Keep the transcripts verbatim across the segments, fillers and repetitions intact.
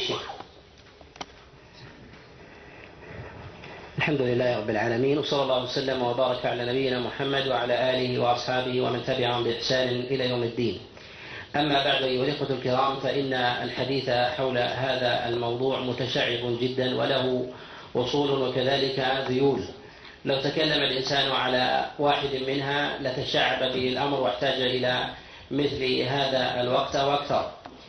الشيخ. الحمد لله رب العالمين، وصلى الله وسلم وبارك على نبينا محمد وعلى آله وأصحابه ومن تبعهم بإحسان إلى يوم الدين. أما بعد أيها الإخوة الكرام، فإن الحديث حول هذا الموضوع متشعب جدا وله أصول وكذلك ذيول. لو تكلم الإنسان على واحد منها لتشعب به الأمر واحتاج إلى مثل هذا الوقت وأكثر،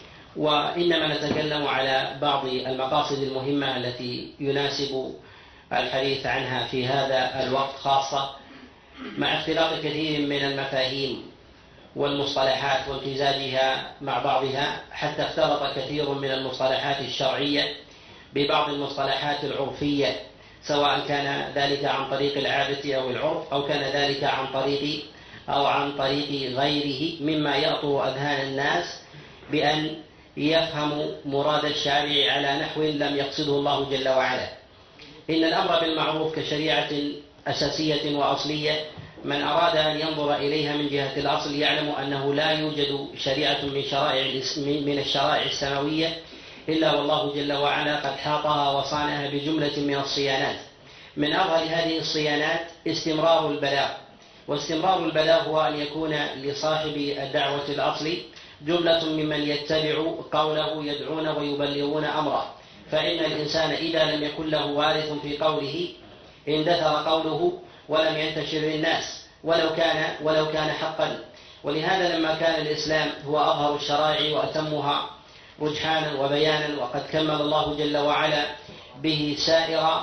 وإنما نتكلم على بعض المقاصد المهمة التي يناسب الحديث عنها في هذا الوقت خاصة، مع اختلاط كثير من المفاهيم والمصطلحات وامتزاجها مع بعضها، حتى اختلط كثير من المصطلحات الشرعية ببعض المصطلحات العرفية، سواء كان ذلك عن طريق العادة أو العرف، أو كان ذلك عن طريق أو عن طريق غيره مما يأطر أذهان الناس بأن يفهموا مراد الشارع على نحو لم يقصده الله جل وعلا. إن الأمر بالمعروف كشريعة أساسية وأصلية، من أراد أن ينظر إليها من جهة الأصل يعلم أنه لا يوجد شريعة من شرائع من الشرائع السماوية إلا والله جل وعلا قد حاطها وصانها بجملة من الصيانات. من أظهر هذه الصيانات استمرار البلاغ، واستمرار البلاغ هو أن يكون لصاحب الدعوة الأصلي جملة ممن يتبع قوله يدعون ويبلغون أمره، فإن الإنسان إذا لم يكن له وارث في قوله اندثر قوله ولم ينتشر للناس ولو كان ولو كان حقا. ولهذا لما كان الإسلام هو أظهر الشرائع وأتمها رجحانا وبيانا، وقد كمل الله جل وعلا به سائر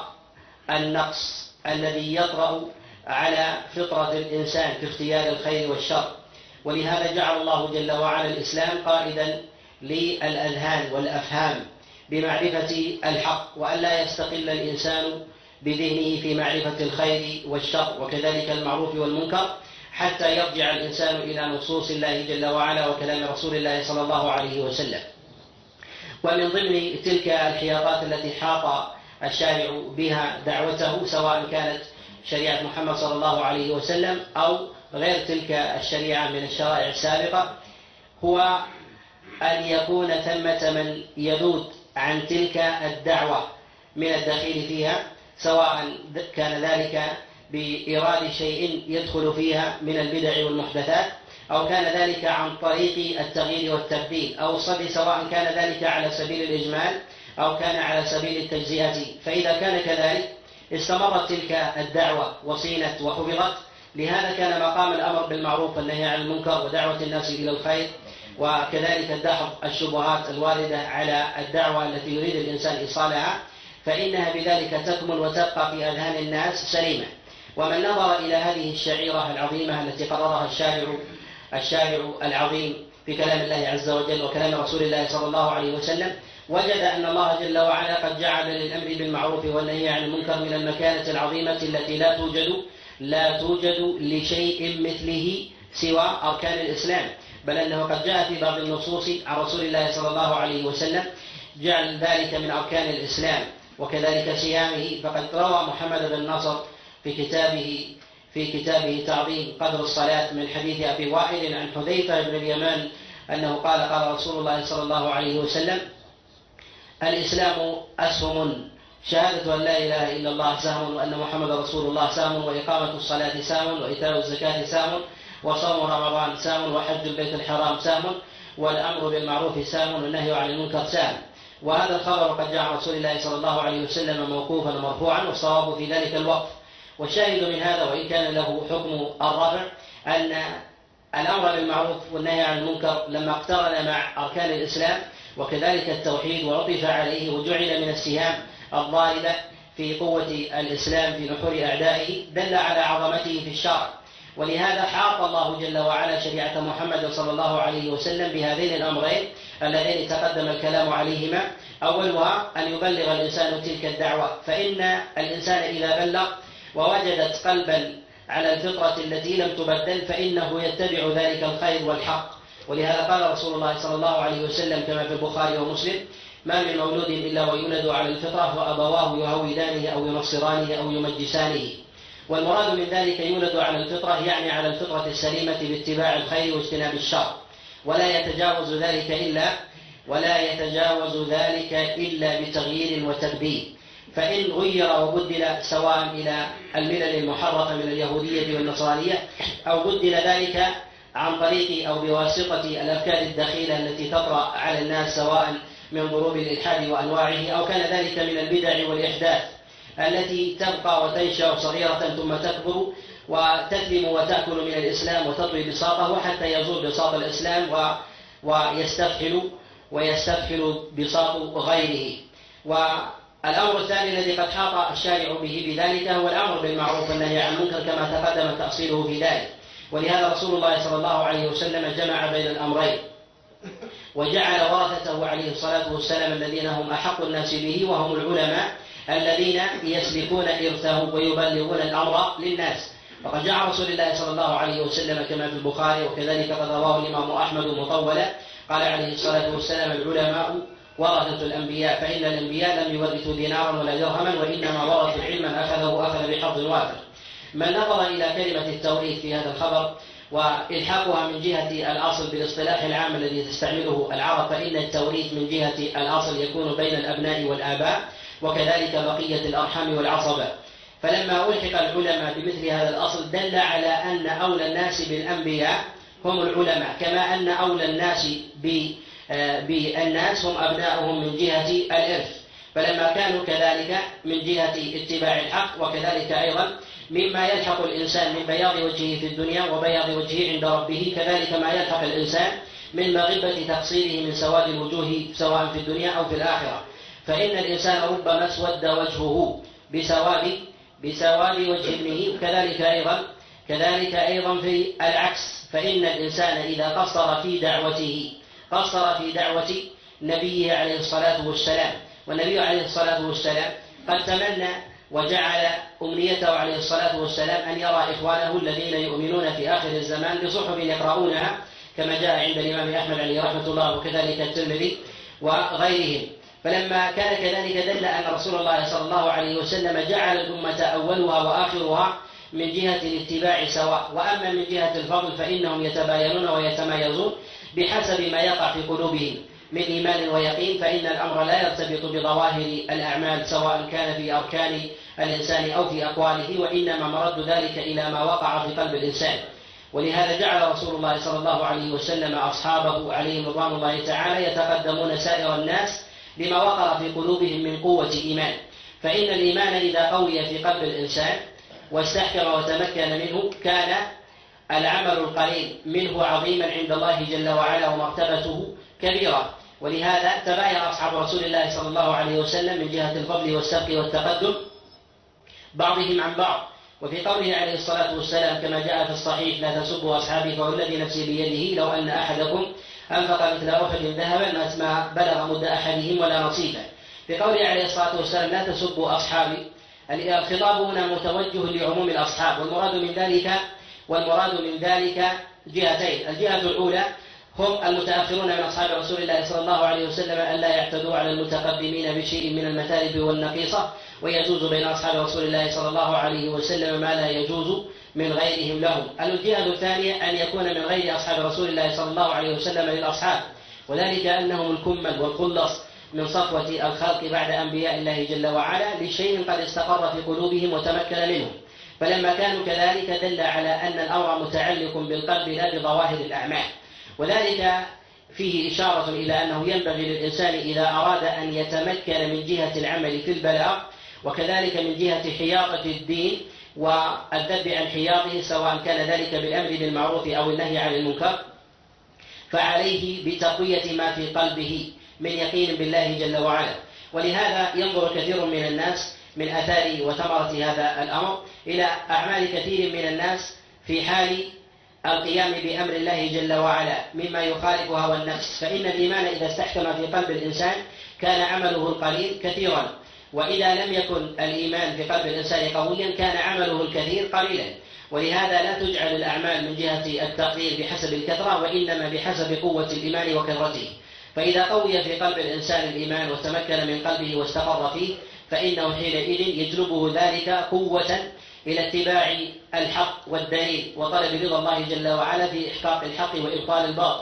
النقص الذي يطرأ على فطرة الإنسان في اختيار الخير والشر، ولهذا جعل الله جل وعلا الإسلام قائدا للأذهان والأفهام بمعرفة الحق، وألا يستقل الإنسان بذهنه في معرفة الخير والشر وكذلك المعروف والمنكر، حتى يرجع الإنسان إلى نصوص الله جل وعلا وكلام رسول الله صلى الله عليه وسلم. ومن ضمن تلك الحياطات التي حاط الشارع بها دعوته، سواء كانت شريعة محمد صلى الله عليه وسلم أو غير تلك الشريعة من الشرائع السابقة، هو أن يكون ثمة من يذود عن تلك الدعوة من الداخل فيها، سواء كان ذلك بإيراد شيء يدخل فيها من البدع والمحدثات، أو كان ذلك عن طريق التغيير والتبديل أو الصد، سواء كان ذلك على سبيل الإجمال أو كان على سبيل التجزئة. فإذا كان كذلك استمرت تلك الدعوة وصينت وحفظت. لهذا كان مقام الأمر بالمعروف والنهي عن المنكر ودعوة الناس إلى الخير، وكذلك دحض الشبهات الواردة على الدعوة التي يريد الإنسان إيصالها، فإنها بذلك تكمل وتبقى في أذهان الناس سليمة. ومن نظر إلى هذه الشعيرة العظيمة التي قررها الشارع الشارع العظيم في كلام الله عز وجل وكلام رسول الله صلى الله عليه وسلم، وجد أن الله جل وعلا قد جعل للأمر بالمعروف والنهي عن المنكر من المكانة العظيمة التي لا توجد لا توجد لشيء مثله سوى أركان الإسلام، بل أنه قد جاء في بعض النصوص عن رسول الله صلى الله عليه وسلم جعل ذلك من أركان الإسلام وكذلك صيامه. فقد روى محمد بن نصر في كتابه في كتابه تعظيم قدر الصلاة من حديث أبي وائل عن حذيفة بن اليمان أنه قال قال رسول الله صلى الله عليه وسلم: الإسلام أسهم، شهادة أن لا إله إلا الله سهم، وأن محمد رسول الله سهم، وإقامة الصلاة سهم، وإيتاء الزكاة سهم، وصوم رمضان سهم، وحج البيت الحرام سهم، والأمر بالمعروف سهم، والنهي عن المنكر سهم. وهذا الخبر قد جاء عن رسول الله صلى الله عليه وسلم موقوفا ومرفوعا، والصواب في ذلك الوقف. والشاهد من هذا وإن كان له حكم الرفع أن الأمر بالمعروف والنهي عن المنكر لما اقترن مع أركان الإسلام وكذلك التوحيد وعطف عليه وجعل من السهام الضاربة في قوة الإسلام في نحور أعدائه، دل على عظمته في الشرع. ولهذا حاط الله جل وعلا شريعة محمد صلى الله عليه وسلم بهذين الأمرين اللذين تقدم الكلام عليهما. أولها أن يبلغ الإنسان تلك الدعوة، فإن الإنسان إذا بلغ ووجدت قلبا على الفطرة التي لم تبدل فإنه يتبع ذلك الخير والحق. ولهذا قال رسول الله صلى الله عليه وسلم كما في البخاري ومسلم: ما من مولود إلا ويولد على الفطرة وأبواه يهودانه أو ينصرانه أو يمجسانه. والمراد من ذلك يولد على الفطرة يعني على الفطرة السليمة باتباع الخير واجتناب الشر، ولا يتجاوز ذلك إلا ولا يتجاوز ذلك إلا بتغيير وتبديل، فإن غير وبدل سواء إلى الملل المحرفة من اليهودية والنصرانية أو بدل ذلك عن طريق أو بواسطة الأفكار الدخيلة التي تطرأ على الناس سواء من ضروب الإلحاد وأنواعه، أو كان ذلك من البدع والإحداث التي تبقى وتنشأ صغيرة ثم تكبر وتثلم وتأكل من الإسلام وتطوي بساطه حتى يزول بساط الإسلام ويستفحل ويستفحل بساط غيره. والأمر الثاني الذي قد حاط الشارع به بذلك هو الأمر بالمعروف والنهي عن المنكر كما تقدم تأصيله في ذلك، ولهذا رسول الله صلى الله عليه وسلم جمع بين الأمرين وجعل ورثته عليه الصلاة والسلام الذين هم أحق الناس به وهم العلماء الذين يسلكون إرثه ويبلغون الأمر للناس. وقد جاء رسول الله صلى الله عليه وسلم كما في البخاري وكذلك قد رواه الإمام أحمد مطولا قال عليه الصلاة والسلام: العلماء ورثة الأنبياء، فإن الأنبياء لم يورثوا دينارا ولا درهما وإنما ورثوا علما أخذه أخذ بحظ وافر. من نظر إلى كلمة التوريث في هذا الخبر وإلحاقها من جهة الأصل بالاصطلاح العام الذي تستعمله العرب، فإن التوريث من جهة الأصل يكون بين الأبناء والآباء وكذلك بقية الأرحام والعصبة. فلما ألحق العلماء بمثل هذا الأصل دل على أن أولى الناس بالأنبياء هم العلماء، كما أن أولى الناس بالناس هم أبناؤهم من جهة الإرث. فلما كانوا كذلك من جهة اتباع الحق وكذلك أيضا مما يلحق الإنسان من بياض وجهه في الدنيا وبياض وجهه عند ربه، كذلك ما يلحق الإنسان من مغبة تقصيره من سواد الوجوه سواء في الدنيا أو في الآخرة. فإن الإنسان ربما اسود وجهه بسواد بسواد وجه ابنه، وكذلك أيضا كذلك أيضا في العكس، فإن الإنسان إذا قصر في دعوته قصر في دعوة نبيه عليه الصلاة والسلام، والنبي عليه الصلاة والسلام قد تمنى وجعل أمنيته عليه الصلاة والسلام أن يرى إخوانه الذين يؤمنون في آخر الزمان بصحف يقرؤونها كما جاء عند الإمام أحمد عليه رحمة الله وكذلك الترمذي وغيرهم. فلما كان كذلك دل أن رسول الله صلى الله عليه وسلم جعل الأمة أولها وآخرها من جهة الاتباع سواء، وأما من جهة الفضل فإنهم يتباينون ويتمايزون بحسب ما يقع في قلوبهم من إيمان ويقين، فإن الأمر لا يرتبط بظواهر الأعمال سواء كان في أركان الإنسان أو في أقواله، وإنما مرد ذلك إلى ما وقع في قلب الإنسان. ولهذا جعل رسول الله صلى الله عليه وسلم أصحابه عليهم رضوان الله تعالى يتقدمون سائر الناس لما وقع في قلوبهم من قوة إيمان. فإن الإيمان إذا قوي في قلب الإنسان واستحكم وتمكن منه كان العمل القليل منه عظيما عند الله جل وعلا ومرتبته كبيرة. ولهذا تباين أصحاب رسول الله صلى الله عليه وسلم من جهة الفضل والسبق والتقدم بعضهم عن بعض. وفي قوله عليه الصلاة والسلام كما جاء في الصحيح: لا تسبوا أصحابي فوالذي نفسي بيده لو أن أحدكم أنفق مثل أحد ذهبا ما بلغ مد أحدهم ولا نصيبه. في قوله عليه الصلاة والسلام: لا تسبوا أصحابي، الخطاب هنا متوجه لعموم الأصحاب، والمراد من ذلك والمراد من ذلك جهتين. الجهة الأولى هم المتأخرون من أصحاب رسول الله صلى الله عليه وسلم أن لا يعتدوا على المتقدمين بشيء من المثالب والنقيصة، ويجوز بين أصحاب رسول الله صلى الله عليه وسلم ما لا يجوز من غيرهم لهم. الجهة الثانية أن يكون من غير أصحاب رسول الله صلى الله عليه وسلم للأصحاب، وذلك أنهم الكمل والخلص من صفوة الخلق بعد أنبياء الله جل وعلا لشيء قد استقر في قلوبهم وتمكن منهم. فلما كانوا كذلك دل على أن الأمر متعلق بالقلب لا بظواهر الأعمال، وذلك فيه إشارة إلى أنه ينبغي للإنسان إذا أراد أن يتمكن من جهة العمل في البلاغ وكذلك من جهة حياطة الدين والذب عن حياطه سواء كان ذلك بالأمر بالمعروف أو النهي عن المنكر، فعليه بتقوية ما في قلبه من يقين بالله جل وعلا. ولهذا ينظر كثير من الناس من أثار وثمرة هذا الأمر إلى أعمال كثير من الناس في حال القيام بأمر الله جل وعلا مما يخالف هوى النفس، فإن الإيمان إذا استحكم في قلب الإنسان كان عمله القليل كثيرا، وإذا لم يكن الإيمان في قلب الإنسان قويا كان عمله الكثير قليلا. ولهذا لا تجعل الأعمال من جهة التقدير بحسب الكثرة، وإنما بحسب قوة الإيمان وكثرته. فإذا قوي في قلب الإنسان الإيمان وتمكن من قلبه واستقر فيه فإنه حينئذ يجلبه ذلك قوة إلى اتباع الحق والدليل وطلب رضا الله جل وعلا في إحقاق الحق وإبطال الباطل.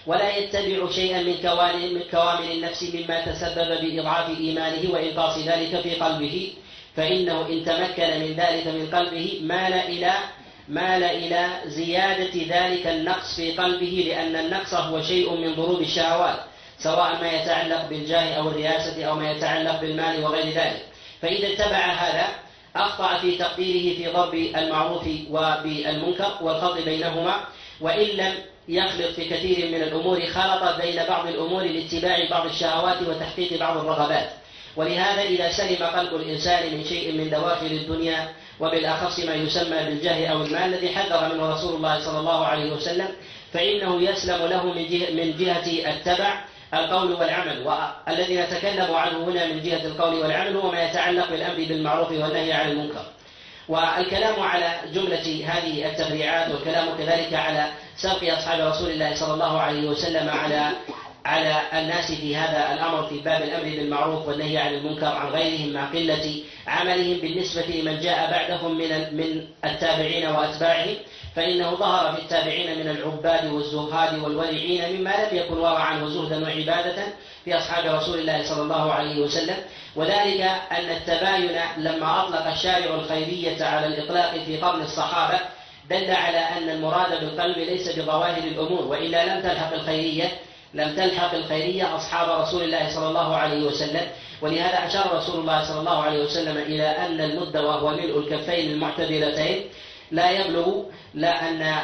ولا يتبع شيئا من كوامل, من كوامل النفس مما تسبب بإضعاف إيمانه وإنقاص ذلك في قلبه، فإنه إن تمكن من ذلك من قلبه مال إلى مال إلى زيادة ذلك النقص في قلبه، لأن النقص هو شيء من ضروب الشهوات، سواء ما يتعلق بالجاه أو الرياسة أو ما يتعلق بالمال وغير ذلك. فإذا اتبع هذا أخطأ في تقديره في ضرب المعروف وبالمنكر والخلط بينهما، وإن لم يخلط في كثير من الأمور خلط بين بعض الأمور لاتباع بعض الشهوات وتحقيق بعض الرغبات. ولهذا إذا سلم قلب الإنسان من شيء من دواخل الدنيا، وبالأخص ما يسمى بالجاه أو المال الذي حذر منه رسول الله صلى الله عليه وسلم، فإنه يسلم له من جهة, من جهة التبع القول والعمل. والذي نتكلم عنه هنا من جهة القول والعمل هو ما يتعلق بالأمر بالمعروف والنهي عن المنكر. والكلام على جملة هذه التفريعات، والكلام كذلك على سبق أصحاب رسول الله صلى الله عليه وسلم على على الناس في هذا الأمر في باب الأمر بالمعروف والنهي عن المنكر عن غيرهم مع قلة عملهم بالنسبة لمن جاء بعدهم من من التابعين وأتباعهم، فإنه ظهر في التابعين من العباد والزهاد والورعين مما لم يكن ورعا وزهدا وعبادة في أصحاب رسول الله صلى الله عليه وسلم. وذلك أن التباين لما أطلق الشارع الخيرية على الإطلاق في قرن الصحابة دل على أن المراد بالقلب ليس بظواهر الأمور، وإلا لم تلحق الخيرية لم تلحق الخيرية أصحاب رسول الله صلى الله عليه وسلم. ولهذا أشار رسول الله صلى الله عليه وسلم إلى أن المد وهو ملء الكفين المعتدلتين لا يبلغ، لا أن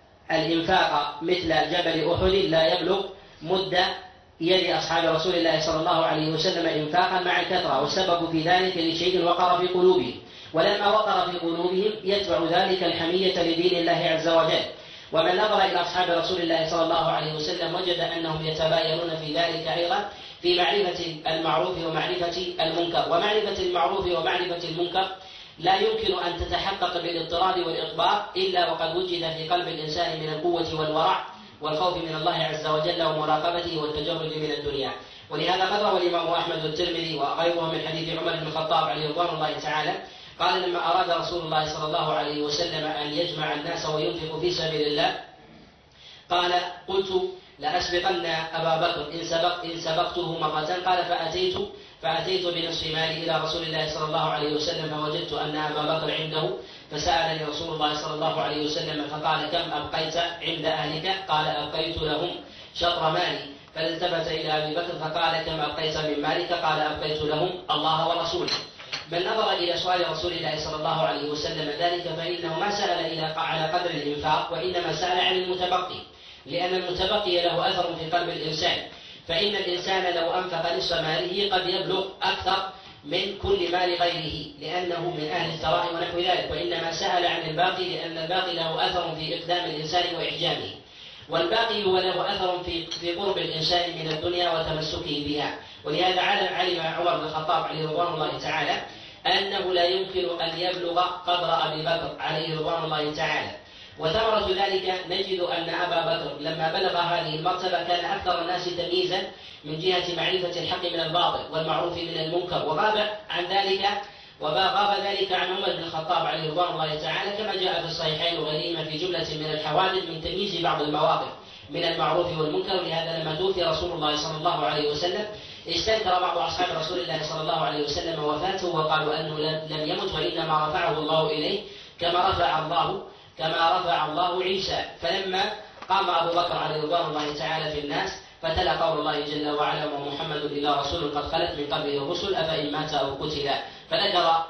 الإنفاق مثل جبل أحد لا يبلغ مد يد أصحاب رسول الله صلى الله عليه وسلم إنفاقا مع الكثرة، والسبب في ذلك لشيء وقر في قلوبهم، ولما وقر في قلوبهم يتبع ذلك الحمية لدين الله عز وجل. ومن نظر إلى أصحاب رسول الله صلى الله عليه وسلم وجد أنهم يتباينون في ذلك أيضا في معرفة المعروف ومعرفة المنكر. ومعرفة المعروف ومعرفة المنكر لا يمكن أن تتحقق بالاضطراد والإطباق إلا وقد وجد في قلب الإنسان من القوة والورع والخوف من الله عز وجل ومراقبته والتجرد من الدنيا. ولهذا قد روى الإمام أحمد والترمذي وغيره من حديث عمر بن الخطاب عليه رضوان الله تعالى قال لما أراد رسول الله صلى الله عليه وسلم أن يجمع الناس وينفق في سبيل الله قال قلت لأسبقن أبا بكر إن, سبق إن سبقته مرة، قال فأتيت فأتيت بنصف مالي إلى رسول الله صلى الله عليه وسلم فوجدت أن أبا بكر عنده، فسألني رسول الله صلى الله عليه وسلم فقال كم أبقيت عند أهلك؟ قال أبقيت لهم شطر مالي. فالتفت إلى أبي بكر فقال كم أبقيت من مالك؟ قال أبقيت لهم الله ورسوله. من نظر إلى سؤال رسول الله صلى الله عليه وسلم ذلك فإنه ما سأل إلى على قدر الإنفاق، وإنما سأل عن المتبقي، لأن المتبقي له أثر في قلب الإنسان. فإن الإنسان لو أنفق نصف ماله قد يبلغ أكثر من كل مال غيره لأنه من أهل الثراء ونحو ذلك، وإنما سأل عن الباقي لأن الباقي له أثر في إقدام الإنسان وإعجابه، والباقي هو له أثر في في قرب الإنسان من الدنيا وتمسكه بها. ولهذا علم عمر بن الخطاب عليه رضوان الله تعالى أنه لا يمكن أن يبلغ قدر أبي بكر عليه رضوان الله تعالى. وثمرة ذلك نجد أن أبا بكر لما بلغ هذه المرتبة كان أكثر الناس تمييزا من جهة معرفة الحق من الباطل والمعروف من المنكر، وغاب عن ذلك وغاب ذلك عن عمر بن الخطاب عليه رضوان الله تعالى كما جاء في الصحيحين وغيرهما في جملة من الحوادث من تمييز بعض المواقف من المعروف والمنكر. لهذا لما توفي رسول الله صلى الله عليه وسلم استنكر بعض أصحاب رسول الله صلى الله عليه وسلم وفاته وقالوا أنه لم يمت وإنما رفعه الله إليه كما رفع الله كما رفع الله عيسى. فلما قام أبو بكر عليه رضوان الله تعالى في الناس فتلا قول الله جل وعلا ومحمد إلا رسول قد خلت من قبله الرسل أفإن مات أو قتل، فذكر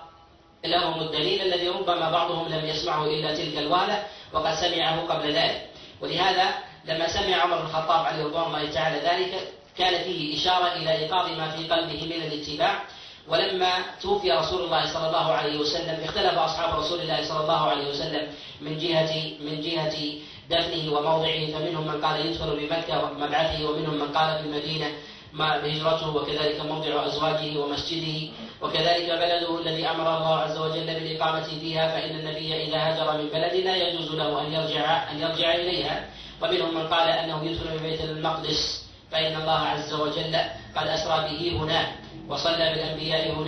لهم الدليل الذي ربما بعضهم لم يسمعه إلا تلك الوهلة وقد سمعه قبل ذلك. ولهذا لما سمع عمر بن الخطاب عليه رضوان الله تعالى ذلك كان فيه إشارة إلى إيقاظ ما في قلبه من الاتباع. ولما توفي رسول الله صلى الله عليه وسلم اختلف أصحاب رسول الله صلى الله عليه وسلم من جهة من جهة دفنه وموضعه، فمنهم من قال يدفن بمكة مبعثه، ومنهم من قال في المدينة ما هجرته، وكذلك موضع أزواجه ومسجده، وكذلك بلده الذي أمر الله عز وجل بالإقامة فيها، فإن النبي إذا هاجر من بلد لا يجوز له أن يرجع أن يرجع إليها. ومنهم من قال أنه يدفن ببيت المقدس، فإن الله عز وجل قد أسرى به هناك وصلى بالأنبياء هناك،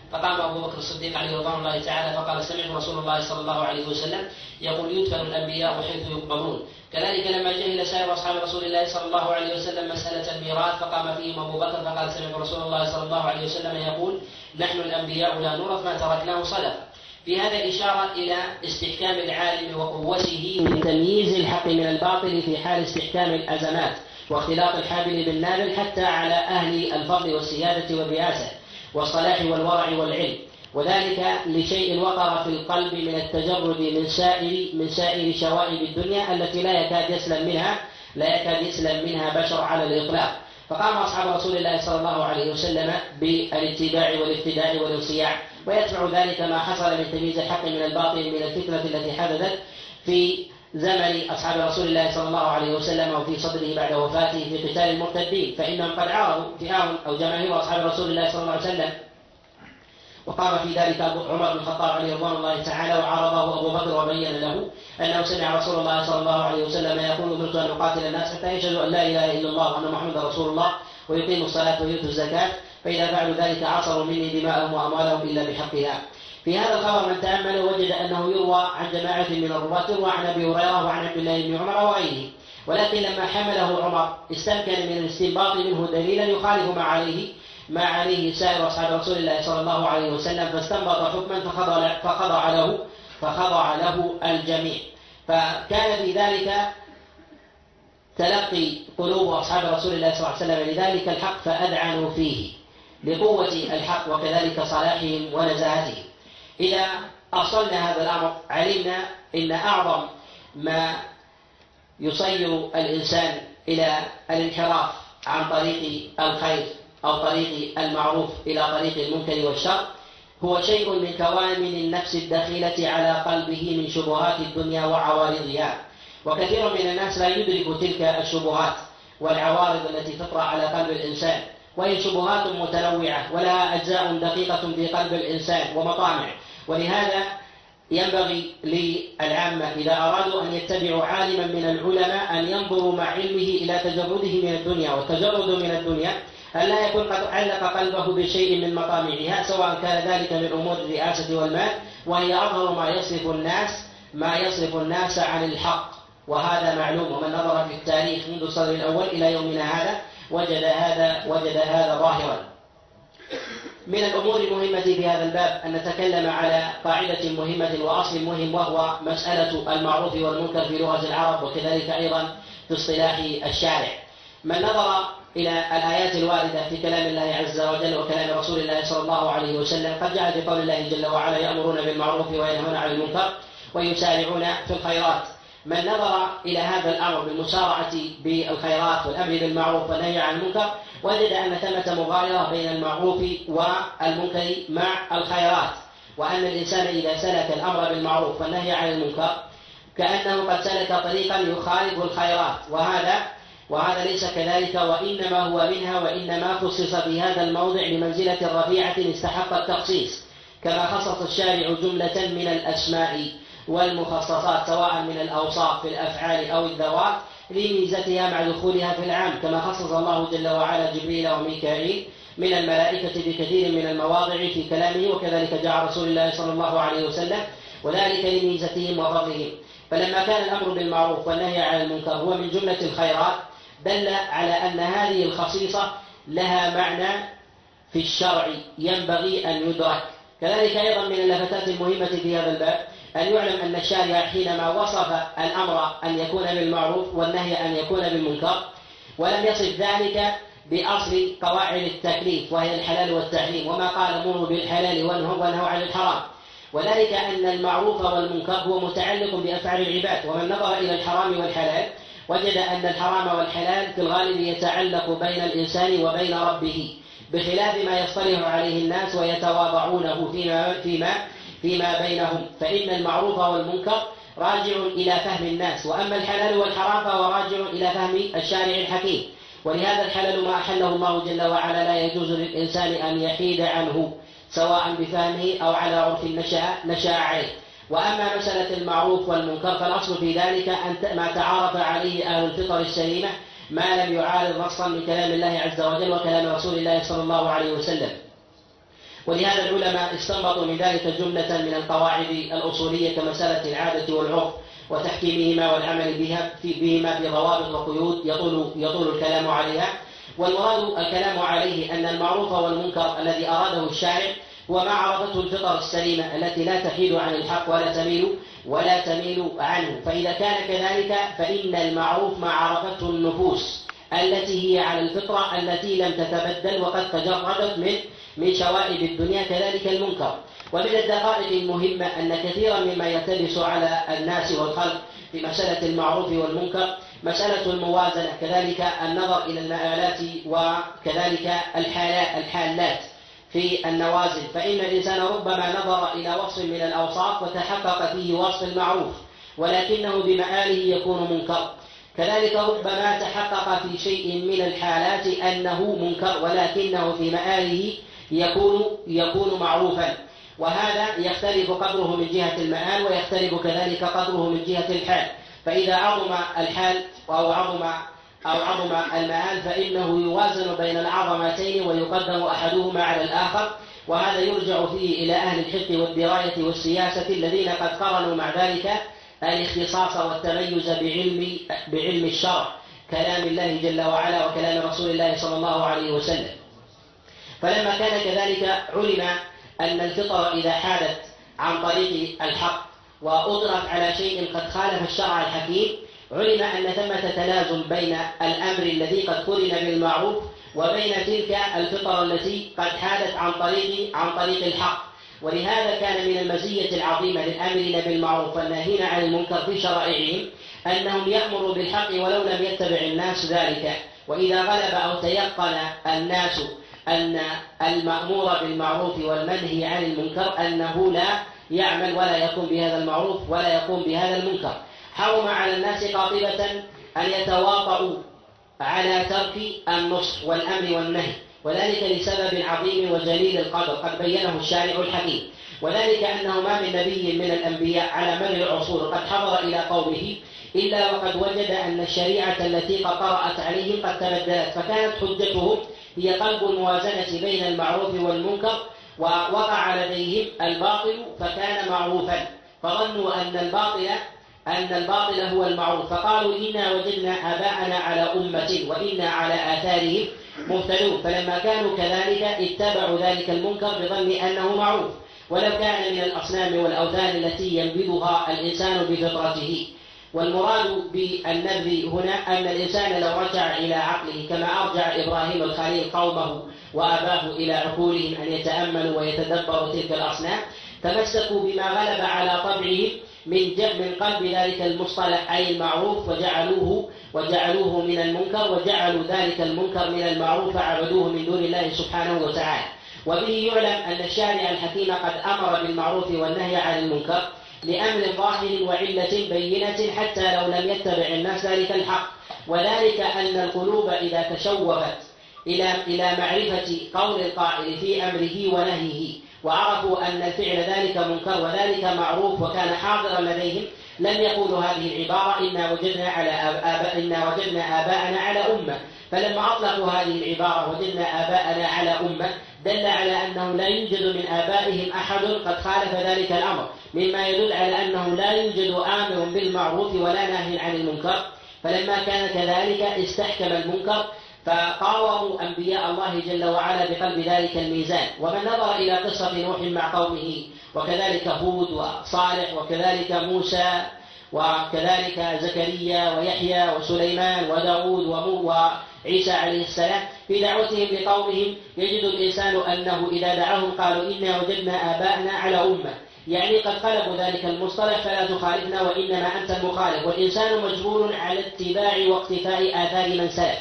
فقام أبو بكر الصديق عليه رضوان الله تعالى فقال: سمعت رسول الله صلى الله عليه وسلم يقول: يدفن الأنبياء حيث يقبضون. كذلك لما جهل سائر أصحاب رسول الله صلى الله عليه وسلم مسألة الميراث فقام فيهم أبو بكر فقال: سمعت رسول الله صلى الله عليه وسلم يقول: نحن الأنبياء لا نورث ما تركناه صدقة. في هذا إشارة إلى استحكام العالم وقوته من تمييز الحق من الباطل في حال استحكام الأزمات واختلاط الحابل بالنابل، حتى على أهل الفضل والسيادة والرئاسة والصلاح والورع والعلم، وذلك لشيء وقر في القلب من التجرد من سائر من سائر شوائب الدنيا التي لا يكاد يسلم منها لا يكاد يسلم منها بشر على الإطلاق. فقام أصحاب رسول الله صلى الله عليه وسلم بالاتباع والافتداء والانصياع، ويتبع ذلك ما حصل من تمييز الحق من الباطل من الفتنة التي حدثت في زمن أصحاب رسول الله صلى الله عليه وسلم وفي صدره بعد وفاته في قتال المرتدين، فإنهم قد عارضوا فئام أو جماهير أصحاب رسول الله صلى الله عليه وسلم، وقام في ذلك عمر بن الخطاب عليه رضوان الله تعالى وعارضه أبو بكر وبين له أنه سمع رسول الله صلى الله عليه وسلم يقول: أمرت أن أقاتل الناس حتى يشهدوا أن لا إله إلا الله وأن محمدا رسول الله ويقيموا الصلاة ويؤتوا الزكاة، فإذا فعلوا ذلك عصروا مني دماءهم وأموالهم إلا بحقها. في هذا الخبر من تأمل وجد أنه يروى عن جماعة من الرواة، يروى عن أبي هريرة وعن عبد الله بن عمر وغيره، ولكن لما حمله عمر استمكن من الاستنباط منه دليلا يخالف ما عليه ما عليه سائر أصحاب رسول الله صلى الله عليه وسلم، فاستنبط حكما فخضع له فخضع له الجميع. فكان في ذلك تلقي قلوب أصحاب رسول الله صلى الله عليه وسلم لذلك الحق فأذعنوا فيه لقوة الحق وكذلك صلاحهم ونزاهتهم. إذا أصلنا هذا الأمر علمنا إن أعظم ما يصير الإنسان إلى الانحراف عن طريق الخير أو طريق المعروف إلى طريق المنكر والشر هو شيء من كوامن النفس الدخيلة على قلبه من شبهات الدنيا وعوارضها، وكثير من الناس لا يدرك تلك الشبهات والعوارض التي تطرأ على قلب الإنسان، وهي شبهات متنوعة ولها أجزاء دقيقة في قلب الإنسان ومطامع. ولهذا ينبغي للعامة إذا أرادوا أن يتبعوا عالما من العلماء أن ينظروا مع علمه إلى تجرده من الدنيا، والتجرد من الدنيا أن لا يكون قد علق قلبه بشيء من مطامعها، سواء كان ذلك من أمور الرئاسة والمال، وهي أظهر ما يصرف الناس ما يصرف الناس عن الحق، وهذا معلوم. ومن نظر في التاريخ منذ الصدر الأول إلى يومنا هذا وجد هذا وجد هذا ظاهرا. من الأمور المهمة في هذا الباب أن نتكلم على قاعدة مهمة وأصل مهم، وهو مسألة المعروف والمنكر في لغة العرب وكذلك أيضا في اصطلاح الشارع. من نظر إلى الآيات الواردة في كلام الله عز وجل وكلام رسول الله صلى الله عليه وسلم قد جاء في قول الله جل وعلا: يأمرون بالمعروف وينهون عن المنكر ويسارعون في الخيرات. من نظر إلى هذا الأمر بالمسارعة بالخيرات والأمر بالمعروف والنهي عن المنكر وجد أن ثمة مغايرة بين المعروف والمنكر مع الخيرات، وأن الإنسان إذا سلك الأمر بالمعروف والنهي عن المنكر كأنه قد سلك طريقا يخالف الخيرات، وهذا وهذا ليس كذلك، وإنما هو منها، وإنما خصص في هذا الموضع بمنزلة رفيعة استحق التخصيص، كما خصص الشارع جملة من الأسماء والمخصصات سواء من الأوصاف في الأفعال أو الذوات لميزتها مع دخولها في العام، كما خصص الله جل وعلا جبريل وميكائيل من الملائكة بكثير من المواضع في كلامه، وكذلك جاء رسول الله صلى الله عليه وسلم، وذلك لميزتهم وفضلهم. فلما كان الأمر بالمعروف والنهي عن المنكر هو من جملة الخيرات دل على أن هذه الخصيصة لها معنى في الشرع ينبغي أن يدرك. كذلك أيضا من اللفتات المهمة في هذا الباب أن يعلم أن الشارع حينما وصف الأمر أن يكون بالمعروف والنهي أن يكون بالمنكر ولم يصف ذلك بأصل قواعد التكليف وهي الحلال والتحريم، وما قال: مروا بالحلال وانهوا عن الحرام، وذلك أن المعروف والمنكر هو متعلق بأفعال العباد. ومن نظر إلى الحرام والحلال وجد أن الحرام والحلال في الغالب يتعلق بين الإنسان وبين ربه، بخلاف ما يصطلح عليه الناس ويتواضعونه فيما, فيما, فيما بينهم، فإن المعروف والمنكر راجع إلى فهم الناس، وأما الحلال والحرام فهو راجع إلى فهم الشارع الحكيم. ولهذا الحلال ما أحله الله جل وعلا لا يجوز للإنسان أن يحيد عنه سواء بفهمه أو على عرف نشأ, نشأ عليه. وأما مسألة المعروف والمنكر فالأصل في ذلك أن ما تعارف عليه أهل الفطر السليمة ما لم يعارض نصا من كلام الله عز وجل وكلام رسول الله صلى الله عليه وسلم. ولهذا العلماء استنبطوا من ذلك جملة من القواعد الأصولية كمسألة العادة والعرف وتحكيمهما والعمل بها في بهما في ضوابط وقيود يطول, يطول الكلام عليها. والمراد الكلام عليه أن المعروف والمنكر الذي أراده الشارع هو ما عرفته الفطر السليمة التي لا تحيد عن الحق ولا تميل ولا تميل عنه. فإذا كان كذلك فإن المعروف ما عرفته النفوس التي هي على الفطرة التي لم تتبدل وقد تجردت من من شوائب الدنيا. كذلك المنكر. ومن الدقائق المهمة أن كثيرا مما يلتبس على الناس والخلق في مسألة المعروف والمنكر مسألة الموازنة، كذلك النظر إلى المآلات وكذلك الحالات في النوازل. فإن الإنسان ربما نظر إلى وصف من الأوصاف وتحقق فيه وصف المعروف ولكنه بمآله يكون منكر. كذلك ربما تحقق في شيء من الحالات أنه منكر ولكنه في مآله يكون يكون معروفا، وهذا يختلف قدره من جهة المآل ويختلف كذلك قدره من جهة الحال. فإذا عظم الحال أو عظم أو عظم المآل فإنه يوازن بين العظمتين ويقدم أحدهما على الآخر، وهذا يرجع فيه إلى أهل الحق والدراية والسياسة الذين قد قرنوا مع ذلك الاختصاص والتميز بعلم بعلم الشرع كلام الله جل وعلا وكلام رسول الله صلى الله عليه وسلم. فلما كان كذلك علم أن الفطر إذا حادت عن طريق الحق وأطرت على شيء قد خالف الشرع الحكيم علم أن ثمة تلازم بين الأمر الذي قد قرن بالمعروف وبين تلك الفطر التي قد حادت عن طريق عن طريق الحق. ولهذا كان من المزية العظيمة للآمرين بالمعروف والناهين عن المنكر في شرائعهم أنهم يأمروا بالحق ولو لم يتبع الناس ذلك. وإذا غلب أو تيقن الناس أن المأمور بالمعروف والمنهي عن المنكر أنه لا يعمل ولا يقوم بهذا المعروف ولا يقوم بهذا المنكر حرم على الناس قاطبة أن يتواطؤوا على ترك النصح والأمر والنهي، وذلك لسبب عظيم وجليل القدر قد بينه الشارع الحكيم، وذلك أنه ما من نبي من الأنبياء على مر العصور قد حضر إلى قومه إلا وقد وجد أن الشريعة التي قد طرأت عليهم قد تبدلت، فكانت حجتهم هي قلب الموازنة بين المعروف والمنكر، ووقع لديهم الباطل فكان معروفا فظنوا أن الباطل أن الباطل هو المعروف، فقالوا إنا وجدنا آباءنا على أمة وإنا على آثارهم مهتدون. فلما كانوا كذلك اتبعوا ذلك المنكر بظن أنه معروف ولو كان من الأصنام والأوثان التي ينبذها الإنسان بفطرته. والمراد بالنبذ هنا أن الإنسان لو رجع إلى عقله كما أرجع إبراهيم الخليل قومه وأباه إلى عقولهم أن يتأملوا ويتدبروا تلك الأصنام تمسكوا بما غلب على طبعهم من من قلب ذلك المصطلح أي المعروف وجعلوه وجعلوه من المنكر وجعلوا ذلك المنكر من المعروف فعبدوه من دون الله سبحانه وتعالى. وبه يعلم أن الشارع الحكيم قد أمر بالمعروف والنهي عن المنكر لأمر ظاهر وعلة بينة حتى لو لم يتبع الناس ذلك الحق، وذلك أن القلوب إذا تشوفت إلى إلى معرفة قول القائل في أمره ونهيه وعرفوا أن الفعل ذلك منكر وذلك معروف وكان حاضرا لديهم لم يقولوا هذه العبارة إنا وجدنا على آباء إنا وجدنا آباءنا على أمة. فلما أطلقوا هذه العبارة وجدنا آباءنا على أمة دل على أنه لا يوجد من آبائهم أحد قد خالف ذلك الأمر، مما يدل على أنه لا يوجد آمر بالمعروف ولا ناهي عن المنكر. فلما كان كذلك استحكم المنكر فقاوموا أنبياء الله جل وعلا بقلب ذلك الميزان. ومن نظر إلى قصة نوح مع قومه وكذلك هود وصالح وكذلك موسى وكذلك زكريا ويحيى وسليمان وداود وعيسى عليه السلام في دعوتهم لقومهم يجد الإنسان أنه إذا دعاهم قالوا إنا وجدنا آباءنا على أمة، يعني قد قلبوا ذلك المصطلح فلا تخالفنا وإنما أنت المخالف، والإنسان مجبور على اتباع واقتفاء آثار من سلف.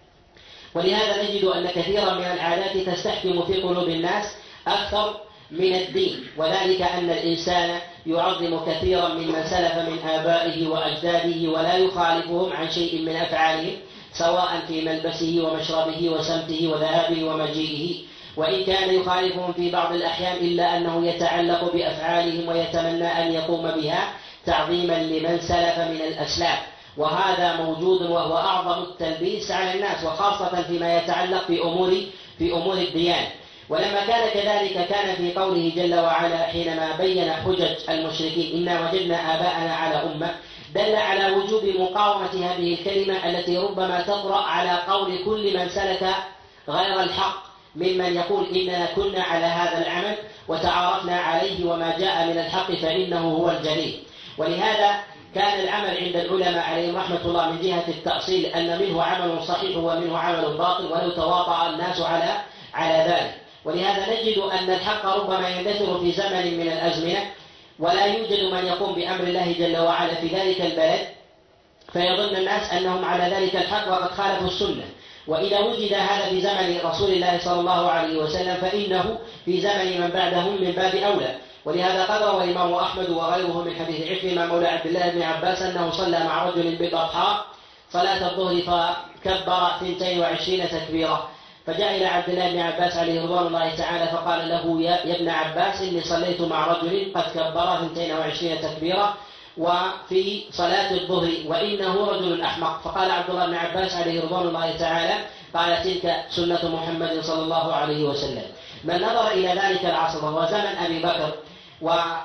ولهذا نجد أن كثيرا من العادات تستحكم في قلوب الناس أكثر من الدين، وذلك أن الإنسان يعظم كثيرا ممن سلف من آبائه وأجداده ولا يخالفهم عن شيء من أفعالهم سواء في ملبسه ومشربه وسمته وذهابه ومجيئه، وإن كان يخالفهم في بعض الأحيان إلا أنه يتعلق بأفعالهم ويتمنى أن يقوم بها تعظيما لمن سلف من الأسلاف، وهذا موجود وهو أعظم التلبيس على الناس وخاصة فيما يتعلق في أمور في أمور الديانة. ولما كان كذلك كان في قوله جل وعلا حينما بين حجج المشركين إنا وجدنا آباءنا على أمة، دل على وجوب مقاومة هذه الكلمة التي ربما تطرأ على قول كل من سلك غير الحق ممن يقول إننا كنا على هذا العمل وتعارفنا عليه وما جاء من الحق فإنه هو الجليل. ولهذا كان العمل عند العلماء عليهم رحمة الله من جهة التأصيل أن منه عمل صحيح ومنه عمل باطل، ولو تواطأ الناس على على ذلك. ولهذا نجد أن الحق ربما يندثر في زمن من الأزمنة ولا يوجد من يقوم بأمر الله جل وعلا في ذلك البلد، فيظن الناس أنهم على ذلك الحق وقد خالفوا السنة. وإذا وجد هذا في زمن رسول الله صلى الله عليه وسلم فإنه في زمن من بعدهم من باب أولى. ولهذا قد روى الإمام أحمد وغيره من حديث عكرمة مولى عبد الله بن عباس أنه صلى مع رجل بالأضحى صلاة الظهر فكبر اثنتين وعشرين تكبيرة، فجاء إلى عبد الله بن عباس عليه رضوان الله تعالى فقال له يا ابن عباس إني صليت مع رجل قد كبر اثنتين وعشرين تكبيرة وفي صلاة الظهر وإنه رجل أحمق. فقال عبد الله بن عباس عليه رضوان الله تعالى قال تلك سنة محمد صلى الله عليه وسلم. من نظر إلى ذلك العصر وهو زمن أبي بكر وعكرمة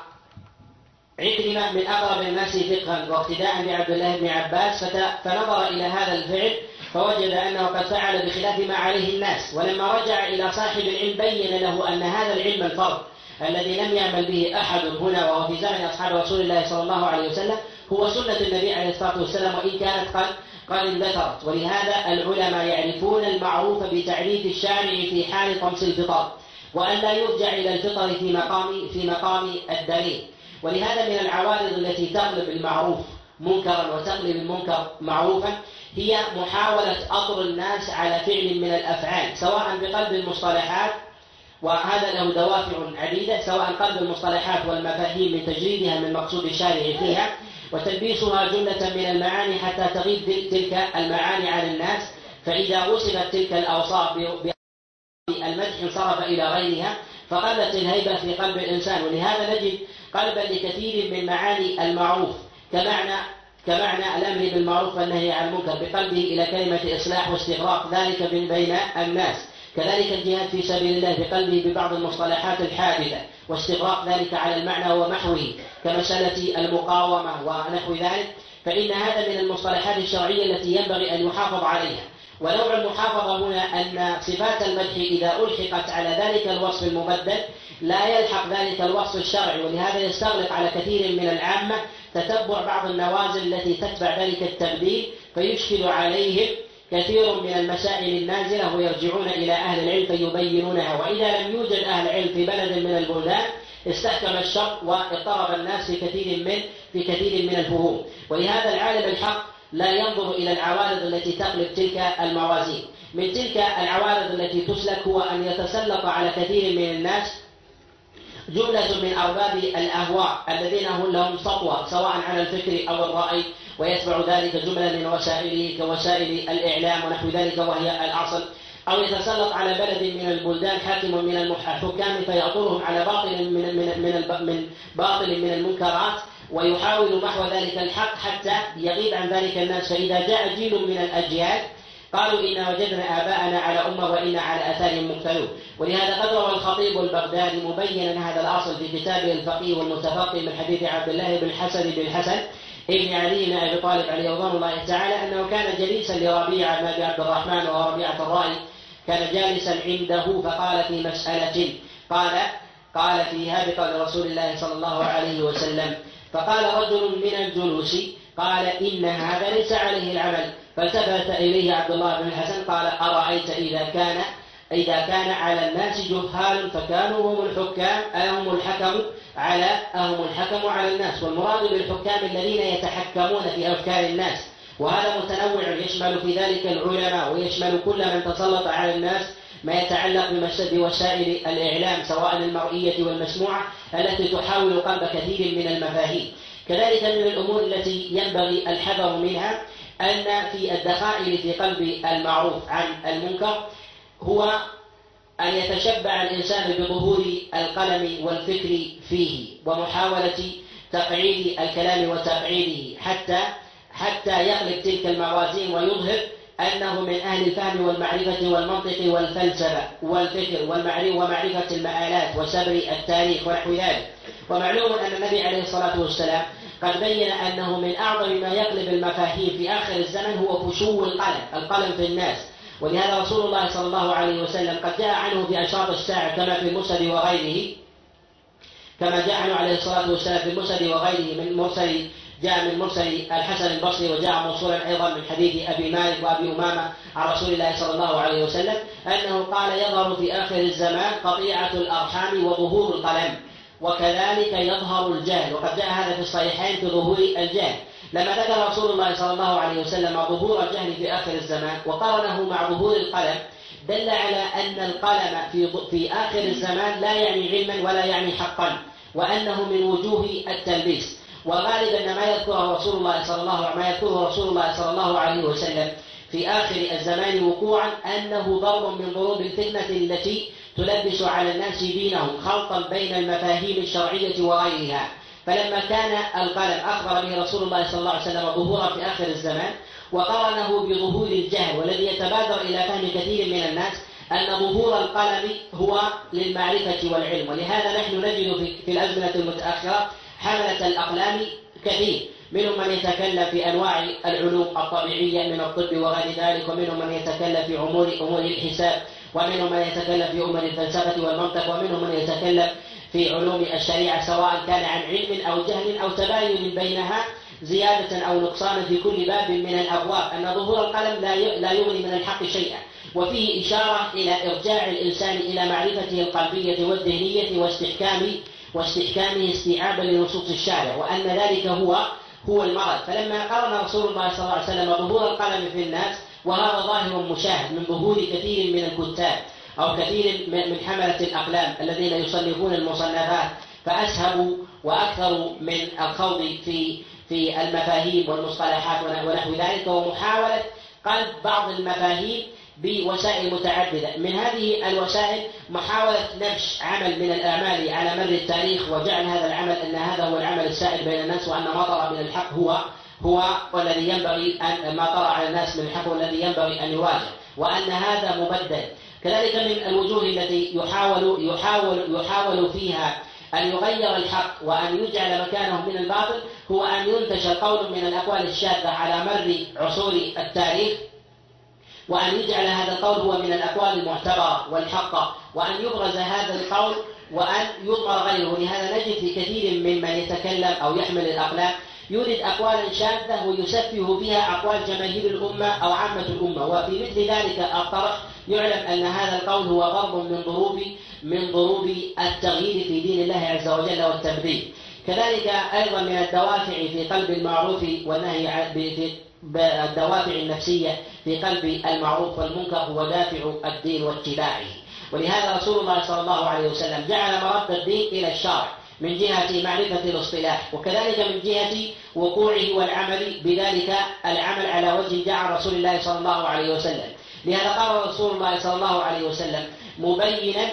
من أقرب الناس فقها واقتداء بعبد الله بن عباس، فنظر إلى هذا الفعل فوجد أنه قد فعل بخلاف ما عليه الناس. ولما رجع إلى صاحب العلم بين له أن هذا العلم الفرد الذي لم يعمل به أحد هنا وهو في زمن أصحاب رسول الله صلى الله عليه وسلم هو سنة النبي عليه الصلاة والسلام وإن كانت قد قد اندثرت. ولهذا العلماء يعرفون المعروف بتعريف الشارع في حال طمس الفطر، وأن لا يرجع إلى الفطر في مقام في مقام الدليل. ولهذا من العوارض التي تقلب المعروف منكرا وتقلب المنكر معروفا هي محاولة أطر الناس على فعل من الأفعال سواء بقلب المصطلحات، وهذا له دوافع عديدة، سواء قلب المصطلحات والمفاهيم من تجريدها من مقصود الشارع فيها وتلبيسها جملة من المعاني حتى تغيب تلك المعاني عن الناس، فإذا وصفت تلك الأوصاف بالمدح انصرف إلى غيرها فقلت الهيبة في قلب الإنسان. ولهذا نجد قلبا لكثير من معاني المعروف كمعنى كمعنى الأمر بالمعروف والنهي عن المنكر بقلبه إلى كلمة إصلاح واستغراق ذلك بين الناس. كذلك الجهاد في سبيل الله بقلبه ببعض المصطلحات الحادثة واستغراق ذلك على المعنى ومحوه كمسألة المقاومة ونحو ذلك، فإن هذا من المصطلحات الشرعية التي ينبغي أن يحافظ عليها. ونوع المحافظة هنا أن صفات المدح إذا ألحقت على ذلك الوصف المبدل لا يلحق ذلك الوصف الشرعي، ولهذا يستغلق على كثير من العامة تتبع بعض النوازل التي تتبع ذلك التبديل فيشكل عليهم كثير من المسائل النازلة ويرجعون إلى أهل العلم فيبينونها. وإذا لم يوجد أهل العلم في بلد من البلدان استحكم الشرط واضطرب الناس في كثير من في كثير من الفهوم. ولهذا العالم الحق لا ينظر إلى العوارض التي تقلب تلك الموازين. من تلك العوارض التي تسلك هو أن يتسلط على كثير من الناس جملة من أرباب الأهواء الذين هم لهم سطوة سواء على الفكر أو الرأي، ويتبع ذلك جملة من وسائله كوسائل الإعلام ونحو ذلك وهي الأصل، أو يتسلط على بلد من البلدان حاكم من الحكام فيأطرهم على باطل من من من من باطل من المنكرات ويحاول محو ذلك الحق حتى يغيب عن ذلك الناس. فإذا جاء جيل من الأجيال قالوا إنا وجدنا آباءنا على أمة وإنا على آثارهم مقتدون. ولهذا قد روى الخطيب البغدادي مبينا هذا الأصل في كتابه الفقيه والمتفقه من حديث عبد الله بن الحسن بن الحسن ابن علي بن أبي طالب عليه رضوان الله تعالى أنه كان جليسا لربيعة بن عبد الرحمن وهو ربيعة الرأي، كان جالسا عنده فقال في مسألة قال قال فيها بقول رسول الله صلى الله عليه وسلم، فقال رجل من الجلوس قال إن هذا ليس عليه العمل، فالتفت إليه عبد الله بن الحسن قال أرأيت إذا كان إذا كان على الناس جهال فكانوا هم الحكام أهم الحكم على أهم الحكم على الناس. والمراد بالحكام الذين يتحكمون في أفكار الناس، وهذا متنوع يشمل في ذلك العلماء ويشمل كل من تسلط على الناس ما يتعلق بوسائل الإعلام سواء المرئية والمسموعة التي تحاول قلب كثير من المفاهيم. كذلك من الأمور التي ينبغي الحذر منها أن في الدخائل في قلب المعروف عن المنكر هو أن يتشبع الإنسان بظهور القلم والفكر فيه ومحاولة تقعيد الكلام وتقعيده حتى حتى يقلب تلك الموازين ويظهر أنه من أهل الفهم والمعرفة والمنطق والفلسفة والفكر ومعرفة المآلات وسبر التاريخ ونحو ذلك. ومعلوم أن النبي عليه الصلاة والسلام قد بين أنه من أعظم ما يقلب المفاهيم في آخر الزمن هو فشو القلم القلم في الناس. ولهذا رسول الله صلى الله عليه وسلم قد جاء عنه في أشراط الساعة كما في المسند وغيره، كما جاء عنه عليه الصلاة والسلام في المسند وغيره من مرسل، جاء من مرسل الحسن البصري، وجاء موصولا أيضا من حديث أبي مالك وأبي أمامة عن رسول الله صلى الله عليه وسلم أنه قال: يظهر في آخر الزمان قطيعة الأرحام وظهور القلم، وكذلك يظهر الجهل. وقد جاء هذا في الصحيحين في ظهور الجهل، لما ذكر رسول الله صلى الله عليه وسلم ظهور الجهل في آخر الزمان وقارنه مع ظهور القلم، دل على أن القلم في في آخر الزمان لا يعني علما ولا يعني حقا، وأنه من وجوه التلبيس. وغالبا ما يذكره رسول الله صلى الله ما يذكره رسول الله صلى الله عليه وسلم في آخر الزمان وقوعا أنه ضرب من ضروب الفتنة التي تلبس على الناس دينهم خلطا بين المفاهيم الشرعية وغيرها. فلما كان القلم أخبر به رسول الله صلى الله عليه وسلم ظهورا في آخر الزمان وقارنه بظهور الجهل، والذي يتبادر إلى فهم كثير من الناس أن ظهور القلم هو للمعرفة والعلم. ولهذا نحن نجد في الأزمنة المتأخرة حملة الأقلام كثير، منهم من يتكلم في أنواع العلوم الطبيعية من الطب وغير ذلك، ومنهم من يتكلم في أمور أمور الحساب، ومنهم من يتكلم في أمور الفلسفة والمنطق، ومنهم من يتكلم في علوم الشريعة سواء كان عن علم أو جهل أو تباين بينها زيادة أو نقصانا في كل باب من الأبواب، أن ظهور القلم لا يغني من الحق شيئا. وفيه إشارة إلى إرجاع الإنسان إلى معرفته القلبية والذهنية واستحكام واستحكامه استيعابا لنصوص الشارع، وأن ذلك هو هو المرض. فلما قرن رسول الله صلى الله عليه وسلم ظهور القلم في الناس، وهذا ظاهر مشاهد من ظهور كثير من الكتاب أو كثير من حملة الأقلام الذين يصنفون المصنفات فأسهبوا وأكثروا من الخوض في في المفاهيم والمصطلحات ونحو ذلك، ومحاولة قلب بعض المفاهيم بوسائل متعددة. من هذه الوسائل محاولة نبش عمل من الأعمال على مر التاريخ، وجعل هذا العمل أن هذا هو العمل السائد بين الناس، وأن ما طرأ من الحق هو هو والذي ينبغي أن ما طرأ على الناس من الحق والذي ينبغي أن يواجه، وأن هذا مبدل. كذلك من الوجوه التي يحاول يحاول يحاول فيها أن يغير الحق وأن يجعل مكانه من الباطل هو أن ينتشر قول من الأقوال الشاذة على مر عصور التاريخ، وأن يجعل هذا القول هو من الأقوال المعتبرة والحقة، وأن يبرز هذا القول وأن يضمر غيره. لهذا نجد في كثير ممن يتكلم أو يحمل الأقلام يورد أقوالا شاذة ويسفه بها أقوال جماهير الأمة أو عامة الأمة، وفي مثل ذلك الطرح يعلم أن هذا القول هو ضرب من ضروب من ضروب التغيير في دين الله عز وجل والتبديل. كذلك أيضا من الدوافع في قلب المعروف والنهي عن الدوافع النفسية في قلب المعروف والمنكر هو دافع الدين واتباعه. ولهذا رسول الله صلى الله عليه وسلم جعل مرد الدين إلى الشرع من جهة معرفة الاصطلاح، وكذلك من جهة وقوعه والعمل بذلك العمل على وجه جعل رسول الله صلى الله عليه وسلم. لهذا قال رسول الله صلى الله عليه وسلم مبينا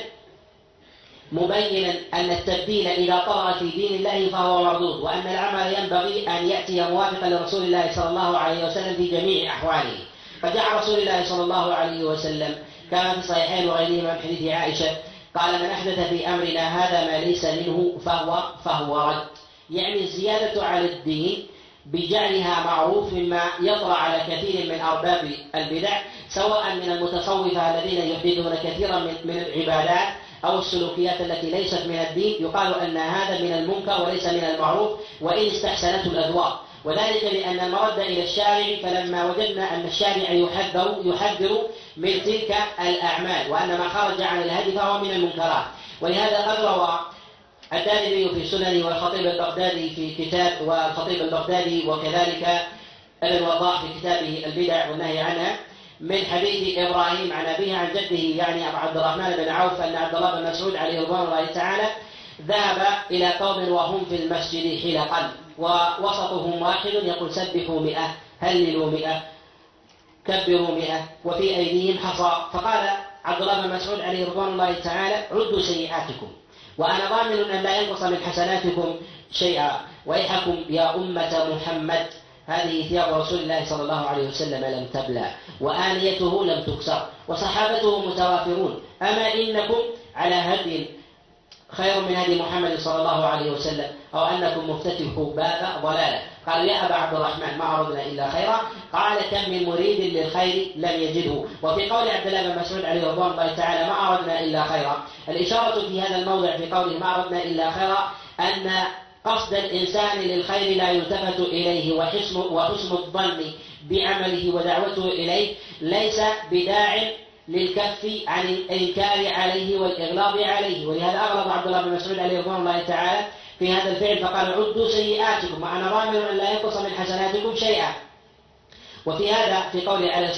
مبينا أن التبديل إذا طرأ في دين الله فهو مردود، وأن العمل ينبغي أن يأتي موافقا لرسول الله صلى الله عليه وسلم في جميع أحواله. فجاء رسول الله صلى الله عليه وسلم كما في الصحيحين وغيرهما من حديث عائشة قال: من أحدث في أمرنا هذا ما ليس منه فهو فهو رد. يعني الزيادة على الدين بجعلها معروف مما يطرأ على كثير من أرباب البدع، سواء من المتصوفة الذين يحدثون كثيرا من, من العبادات أو السلوكيات التي ليست من الدين، يقال أن هذا من المنكر وليس من المعروف وإن استحسنته الأذواق. وذلك لأن المرد إلى الشارع، فلما وجدنا أن الشارع يحذر يحذر من تلك الأعمال، وأن ما خرج عن الهدي فهو من المنكرات. ولهذا قد روى الدارمي في سننه والخطيب البغدادي في كتاب والخطيب البغدادي وكذلك ابن وضاح في كتابه البدع والنهي عنها من حديث إبراهيم عن أبيه عن جده يعني أبو عبد الرحمن بن عوف أن عبد الله بن مسعود عليه رضوان الله تعالى ذهب إلى قوم وهم في المسجد حلقا ووسطهم واحد يقول: سبحوا مئة، هللوا مئة، كبروا مئة، وفي أيديهم حصى. فقال عبد الله بن مسعود عليه رضوان الله تعالى: عدوا سيئاتكم وأنا ضامن أن لا ينقص من حسناتكم شيئا، ويحكم يا أمة محمد هذه ثياب رسول الله صلى الله عليه وسلم لم تبلى وآنيته لم تكسر وصحابته متوافرون، أما إنكم على هدي خير من هدي محمد صلى الله عليه وسلم أو أنكم مفتتحوا باب ضلالة. قال يا أبا عبد الرحمن ما أردنا إلا خيرا، قال كم من مريد للخير لم يجده. وفي قول عبد الله بن مسعود عليه رضوان الله تعالى ما أردنا إلا خيرا، الإشارة في هذا الموضع في قوله ما أردنا إلا خيرا أن قصد الإنسان للخير لا يلتفت إليه، وحسن, وحسن الظن بعمله ودعوته إليه ليس بداع للكف عن الإنكار عليه والإغلاظ عليه. ولهذا أغلظ عبد الله بن مسعود عليه رضوان الله تعالى في هذا الفعل فقال عدوا سيئاتكم وأنا ضامن أن لا ينقص من حسناتكم شيئا. وفي هذا في قول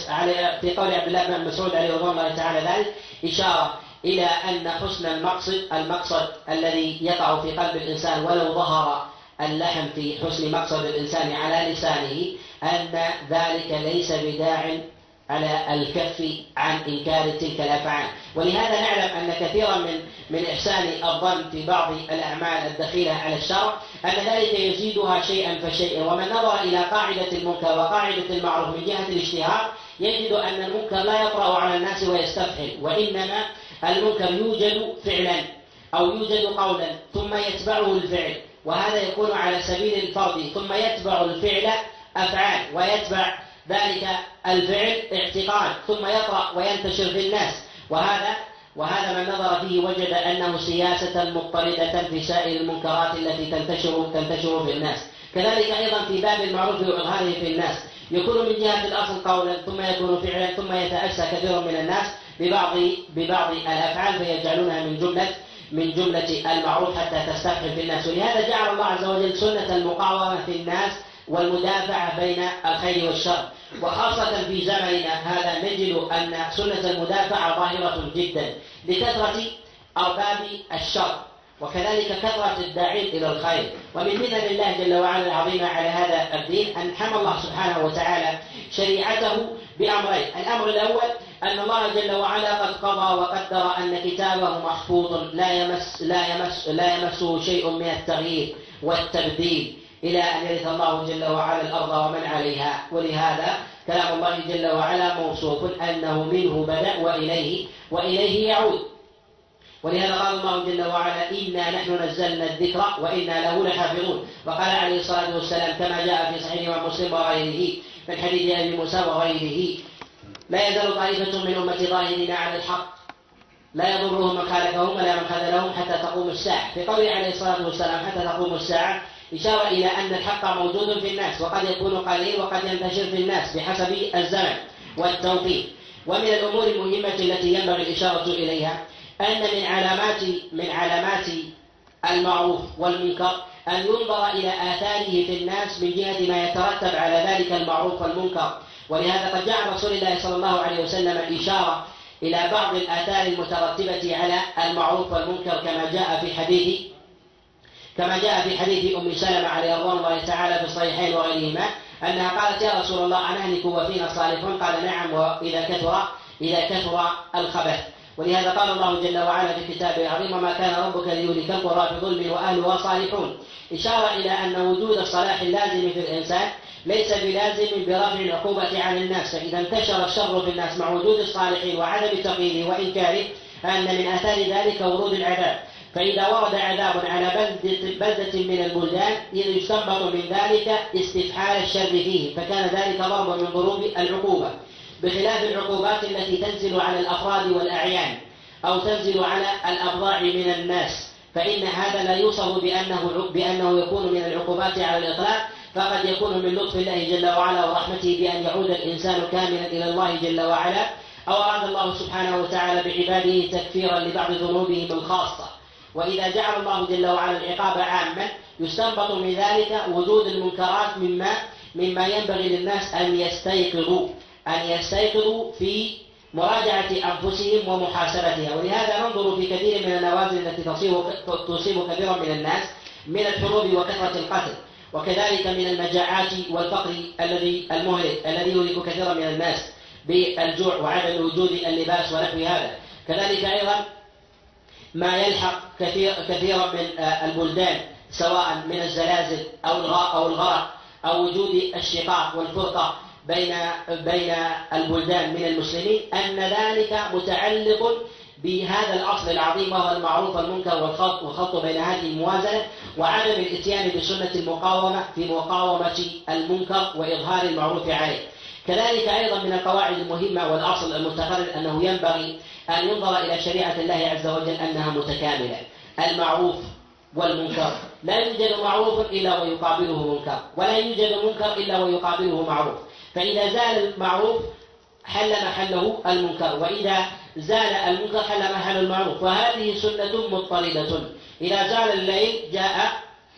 في قول عبد الله بن مسعود عليه رضوان الله تعالى ذلك إشارة إلى أن حسن المقصد المقصد الذي يقع في قلب الإنسان ولو ظهر اللحم في حسن مقصد الإنسان على لسانه أن ذلك ليس بداع على الكف عن إنكار تلك الأفعال. ولهذا نعلم أن كثيرا من من إحسان الظن في بعض الأعمال الدخيلة على الشرع أن ذلك يزيدها شيئا فشيئا. ومن نظر إلى قاعدة المنكر وقاعدة المعروف من جهة الاشتهار يجد أن المنكر لا يطرأ على الناس ويستفحل، وإنما المنكر يوجد فعلا أو يوجد قولا ثم يتبعه الفعل، وهذا يكون على سبيل الفرض، ثم يتبع الفعل أفعال ويتبع ذلك الفعل اعتقاد ثم يطرأ وينتشر في الناس. وهذا وهذا من نظر فيه وجد أنه سياسة مضطردة في سائر المنكرات التي تنتشر تنتشر في الناس. كذلك أيضا في باب المعروف وإظهاره في الناس يكون من جهة الأصل قولا ثم يكون فعلا ثم يتأسى كثير من الناس ببعض ببعض الأفعال فيجعلونها من جملة من جملة المعروف حتى تستفحل في الناس. ولهذا جعل الله عز وجل سنة المقاومة في الناس والمدافعة بين الخير والشر. وخاصة في زمننا هذا نجد أن سنة المدافعة ظاهرة جدا لكثرة أرباب الشر وكذلك كثرة الداعين إلى الخير. ومن منن الله جل وعلا العظيمة على هذا الدين أن حمى الله سبحانه وتعالى شريعته بأمرين. الأمر الأول أن الله جل وعلا قد قضى وقدر أن كتابه محفوظ لا يمس لا يمس لا يمسه شيء من التغيير والتبديل إلى أن يرث الله جل وعلا الأرض ومن عليها. ولهذا كلام الله جل وعلا موصوف أنه منه بدأ وإليه وإليه يعود. ولهذا قال الله جل وعلا إنا نحن نزلنا الذكر وإنا له لحافظون. وقال عليه الصلاة والسلام كما جاء في صحيح مسلم وغيره من حديث أبي موسى وغيره لا يزال طائفة من أمتي ظاهرين على الحق لا يضرهم من خالفهم ولا من خذلهم حتى تقوم الساعة. في قوله عليه الصلاة والسلام حتى تقوم الساعة إشارة إلى أن الحق موجود في الناس وقد يكون قليل وقد ينتشر في الناس بحسب الزمن والتوقيت. ومن الأمور المهمة التي ينبغي الإشارة إليها أن من علامات من علامات المعروف والمنكر أن ينظر إلى آثاره في الناس من جهة ما يترتب على ذلك المعروف والمنكر. ولهذا قد جاء رسول الله صلى الله عليه وسلم إشارة إلى بعض الآثار المترتبة على المعروف والمنكر كما جاء في حديث كما جاء في حديث أم سلمة عليه رضوان الله تعالى في الصحيحين وغيرهما أنها قالت يا رسول الله أنهلك وفينا صالحون؟ قال نعم وإذا كثر إذا كثر الخبث. ولهذا قال الله جل وعلا في كتابه العظيم وما كان ربك ليهلك القرى بظلم وأهلها صالحون، إشارة إلى أن وجود الصلاح اللازم في الإنسان ليس بلازم برفع العقوبة عن الناس. فإذا انتشر الشر في الناس مع وجود الصالحين وعدم تقييده وإنكاره أن من آثار ذلك ورود العذاب. فإذا ورد عذاب على بلدة من البلدان إذ يستنبط من ذلك استفحال الشر فيه فكان ذلك ضربا من ضروب العقوبة، بخلاف العقوبات التي تنزل على الأفراد والأعيان أو تنزل على الأبضاع من الناس، فإن هذا لا يوصف بأنه, بأنه يكون من العقوبات على الإطلاق، فقد يكون من لطف الله جل وعلا ورحمته بأن يعود الإنسان كاملا إلى الله جل وعلا، أو أراد الله سبحانه وتعالى بعباده تكفيرا لبعض ذنوبهم الخاصة. وإذا جعل الله جل وعلا العقاب عاما يستنبط من ذلك وجود المنكرات مما مما ينبغي للناس أن يستيقظوا أن يستيقظوا في مراجعة أنفسهم ومحاسبتها. ولهذا ننظر في كثير من النوازل التي تصيب تصيب كثيرا من الناس من الحروب وكثرة القتل، وكذلك من المجاعات والفقر الذي المهلك الذي يهلك كثيرا من الناس بالجوع وعدم وجود اللباس ونحو هذا. كذلك أيضا ما يلحق كثير كثيرا من البلدان سواء من الزلازل أو الغرق أو الغرق أو وجود الشقاق والفرقة بين بين البلدان من المسلمين أن ذلك متعلق بهذا الأصل العظيم وهو المعروف والمنكر والخط والخط بين هذه الموازنة، وعدم الإتيان بسنة المقاومة في مقاومة المنكر وإظهار المعروف عليه. كذلك أيضا من القواعد المهمة والأصل المتقرر أنه ينبغي أن ينظر إلى شريعة الله عز وجل أنها متكاملة. المعروف والمنكر، لا يوجد معروف إلا ويقابله منكر، ولا يوجد منكر إلا ويقابله معروف، فإذا زال المعروف حل محله المنكر، وإذا زال المنكر حل محل المعروف، وهذه سنة مضطردة. إذا زال الليل جاء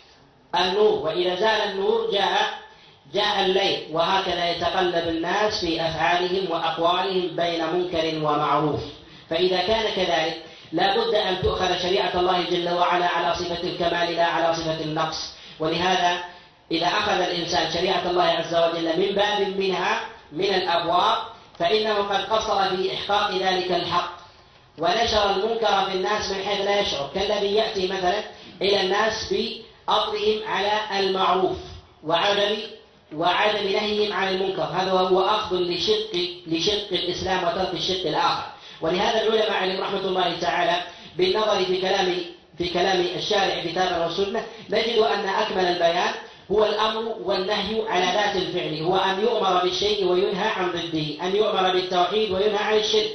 النور، وإذا زال النور جاء جاء الليل، وهكذا يتقلب الناس في أفعالهم وأقوالهم بين منكر ومعروف. فإذا كان كذلك لا بد أن تؤخذ شريعة الله جل وعلا على صفة الكمال لا على صفة النقص. ولهذا إذا أخذ الإنسان شريعة الله عز وجل من باب منها من الأبواب فإنه قد قصر في إحقاق ذلك الحق، ونشر المنكر في الناس من حيث لا يشعر، كالذي يأتي مثلا إلى الناس بأطرهم على المعروف وعدم وعدم نهيهم عن المنكر. هذا هو أخذ لشق لشق الإسلام وترك الشق الآخر. ولهذا العلماء عليهم رحمة الله تعالى بالنظر في كلام في كلام الشارع كتابا وسنة نجد أن أكمل البيان هو الأمر والنهي على ذات الفعل، هو أن يؤمر بالشيء وينهى عن ضده، أن يؤمر بالتوحيد وينهى عن الشرك،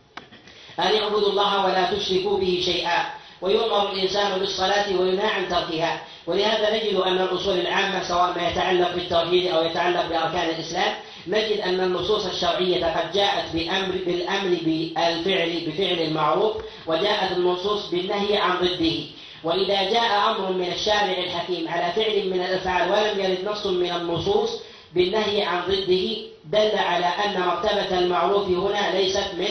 أن يعبدوا الله ولا تشركوا به شيئا، ويؤمر الإنسان بالصلاة وينهى عن تركها. ولهذا نجد أن الأصول العامة سواء ما يتعلق بالتوحيد أو يتعلق بأركان الإسلام نجد أن النصوص الشرعية قد جاءت بأمر بالأمر بالفعل بفعل المعروف، وجاءت النصوص بالنهي عن ضده. وإذا جاء أمر من الشارع الحكيم على فعل من الأفعال ولم يرد نص من النصوص بالنهي عن ضده دل على أن مرتبة المعروف هنا ليست من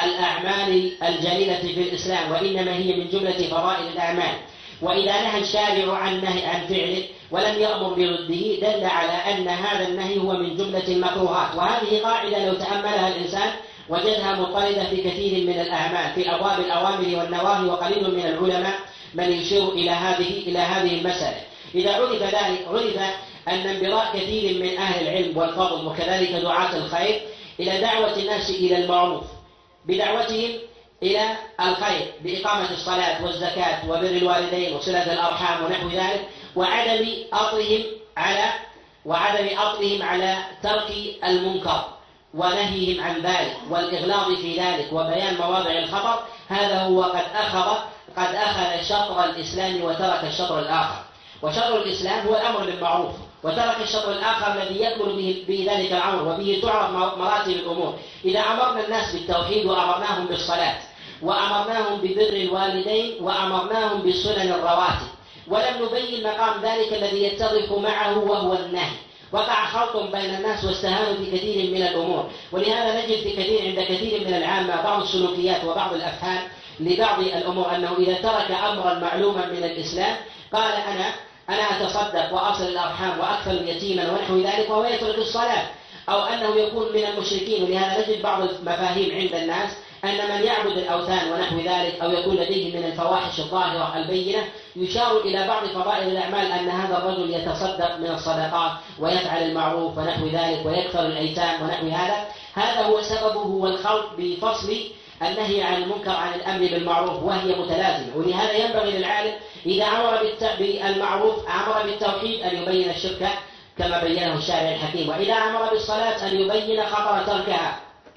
الأعمال الجليلة في الإسلام، وإنما هي من جملة فضائل الأعمال. وإذا نهى الشارع عن نهي عن فعله ولم يأمر برده دل على أن هذا النهي هو من جملة المكروهات. وهذه قاعدة لو تأملها الإنسان وجدها مضطردة في كثير من الأعمال في أبواب الأوامر والنواهي، وقليل من العلماء من يشير إلى هذه إلى هذه المسألة. إذا عرف ذلك عرف أن انبراء كثير من أهل العلم والفضل وكذلك دعاة الخير إلى دعوة الناس إلى المعروف بدعوتهم إلى الخير بإقامة الصلاة والزكاة وبر الوالدين وصلة الأرحام ونحو ذلك، وعدم أطرهم على وعدم أطرهم على ترك المنكر ونهيهم عن ذلك والإغلاظ في ذلك وبيان مواضع الخطر. هذا هو قد أخذ قد أخذ شطر الإسلام وترك الشطر الآخر، وشطر الإسلام هو الأمر بالمعروف، وترك الشطر الآخر الذي يكمل به, به ذلك الأمر وبه تعرف مراتب الأمور. إذا أمرنا الناس بالتوحيد وأمرناهم بالصلاة وأمرناهم ببر الوالدين وأمرناهم بالسنن الرواتب ولم نبين مقام ذلك الذي يتفق معه وهو النهي، وقع خلط بين الناس واستهانوا في كثير من الأمور. ولهذا نجد في كثير عند كثير من العامة بعض السلوكيات وبعض الأفعال لبعض الأمور أنه إذا ترك أمرا معلوما من الإسلام قال أنا أنا أتصدق وأصل الأرحام وأكفل يتيما ونحو ذلك، وهو يترك الصلاة، أو أنه يكون من المشركين. ولهذا نجد بعض المفاهيم عند الناس أن من يعبد الأوثان ونحو ذلك أو يكون لديه من الفواحش الظاهرة البينة يشار إلى بعض فضائل الأعمال أن هذا الرجل يتصدق من الصدقات ويفعل المعروف ونحو ذلك ويكفر الأيتام ونحو هذا. هذا هو سببه هو الخلط بفصل النهي عن المنكر عن الأمر بالمعروف، وهي متلازمة. ولهذا ينبغي للعالم إذا أمر بالمعروف أمر بالتوحيد أن يبين الشرك كما بينه الشارع الحكيم، وإذا أمر بالصلاة أن يبين خطر تركها،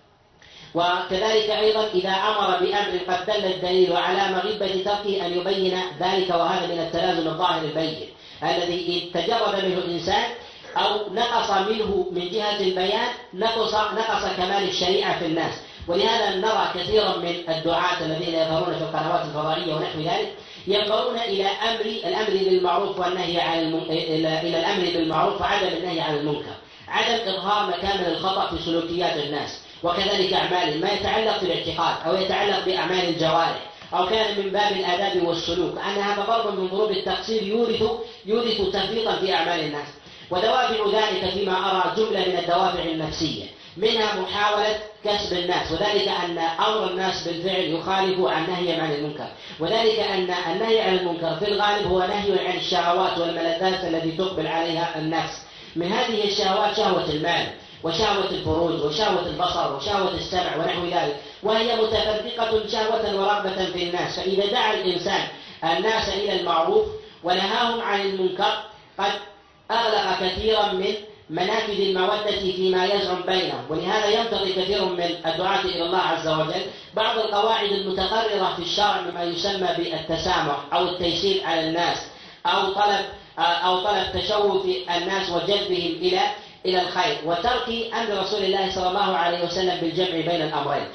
وكذلك أيضا إذا أمر بأمر قد دل الدليل على مغبة تركه أن يبين ذلك. وهذا من التلازم الظاهر البين الذي إن تجرد منه الإنسان أو نقص منه من جهة البيان نقص, نقص كمال الشريعة في الناس. ولهذا نرى كثيرا من الدعاة الذين يظهرون في القنوات الفضائية ونحو ذلك ينظرون إلى أمر الأمر بالمعروف والنهي عن الم... إلى... إلى الأمر بالمعروف وعدم النهي عن المنكر، عدم إظهار مكامن الخطأ في سلوكيات الناس، وكذلك أعمال ما يتعلق بالاعتقاد أو يتعلق بأعمال الجوارح أو كان من باب الآداب والسلوك، أن هذا ضرب من ضروب التقصير يورث يورث تفريطا في أعمال الناس. ودوافع ذلك فيما أرى جملة من الدوافع النفسية، منها محاولة كسب الناس، وذلك أن أمر الناس بالفعل يخالف عن نهي عن المنكر، وذلك أن النهي عن المنكر في الغالب هو نهي عن الشهوات والملذات التي تقبل عليها النفس. من هذه الشهوات شهوة المال وشهوة الفروج وشهوة البصر وشهوة السمع ونحو ذلك، وهي متفرقة شهوة ورغبة في الناس. فإذا دعا الإنسان الناس إلى المعروف ونهاهم عن المنكر قد أغلق كثيرا من منافذ المودة فيما يزعم بينهم. ولهذا ينتقي كثير من الدعاة إلى الله عز وجل بعض القواعد المتقررة في الشرع مما يسمى بالتسامح أو التيسير على الناس أو طلب أو طلب تشوف الناس وجذبهم إلى إلى الخير، وترك أمر رسول الله صلى الله عليه وسلم بالجمع بين الأمرين.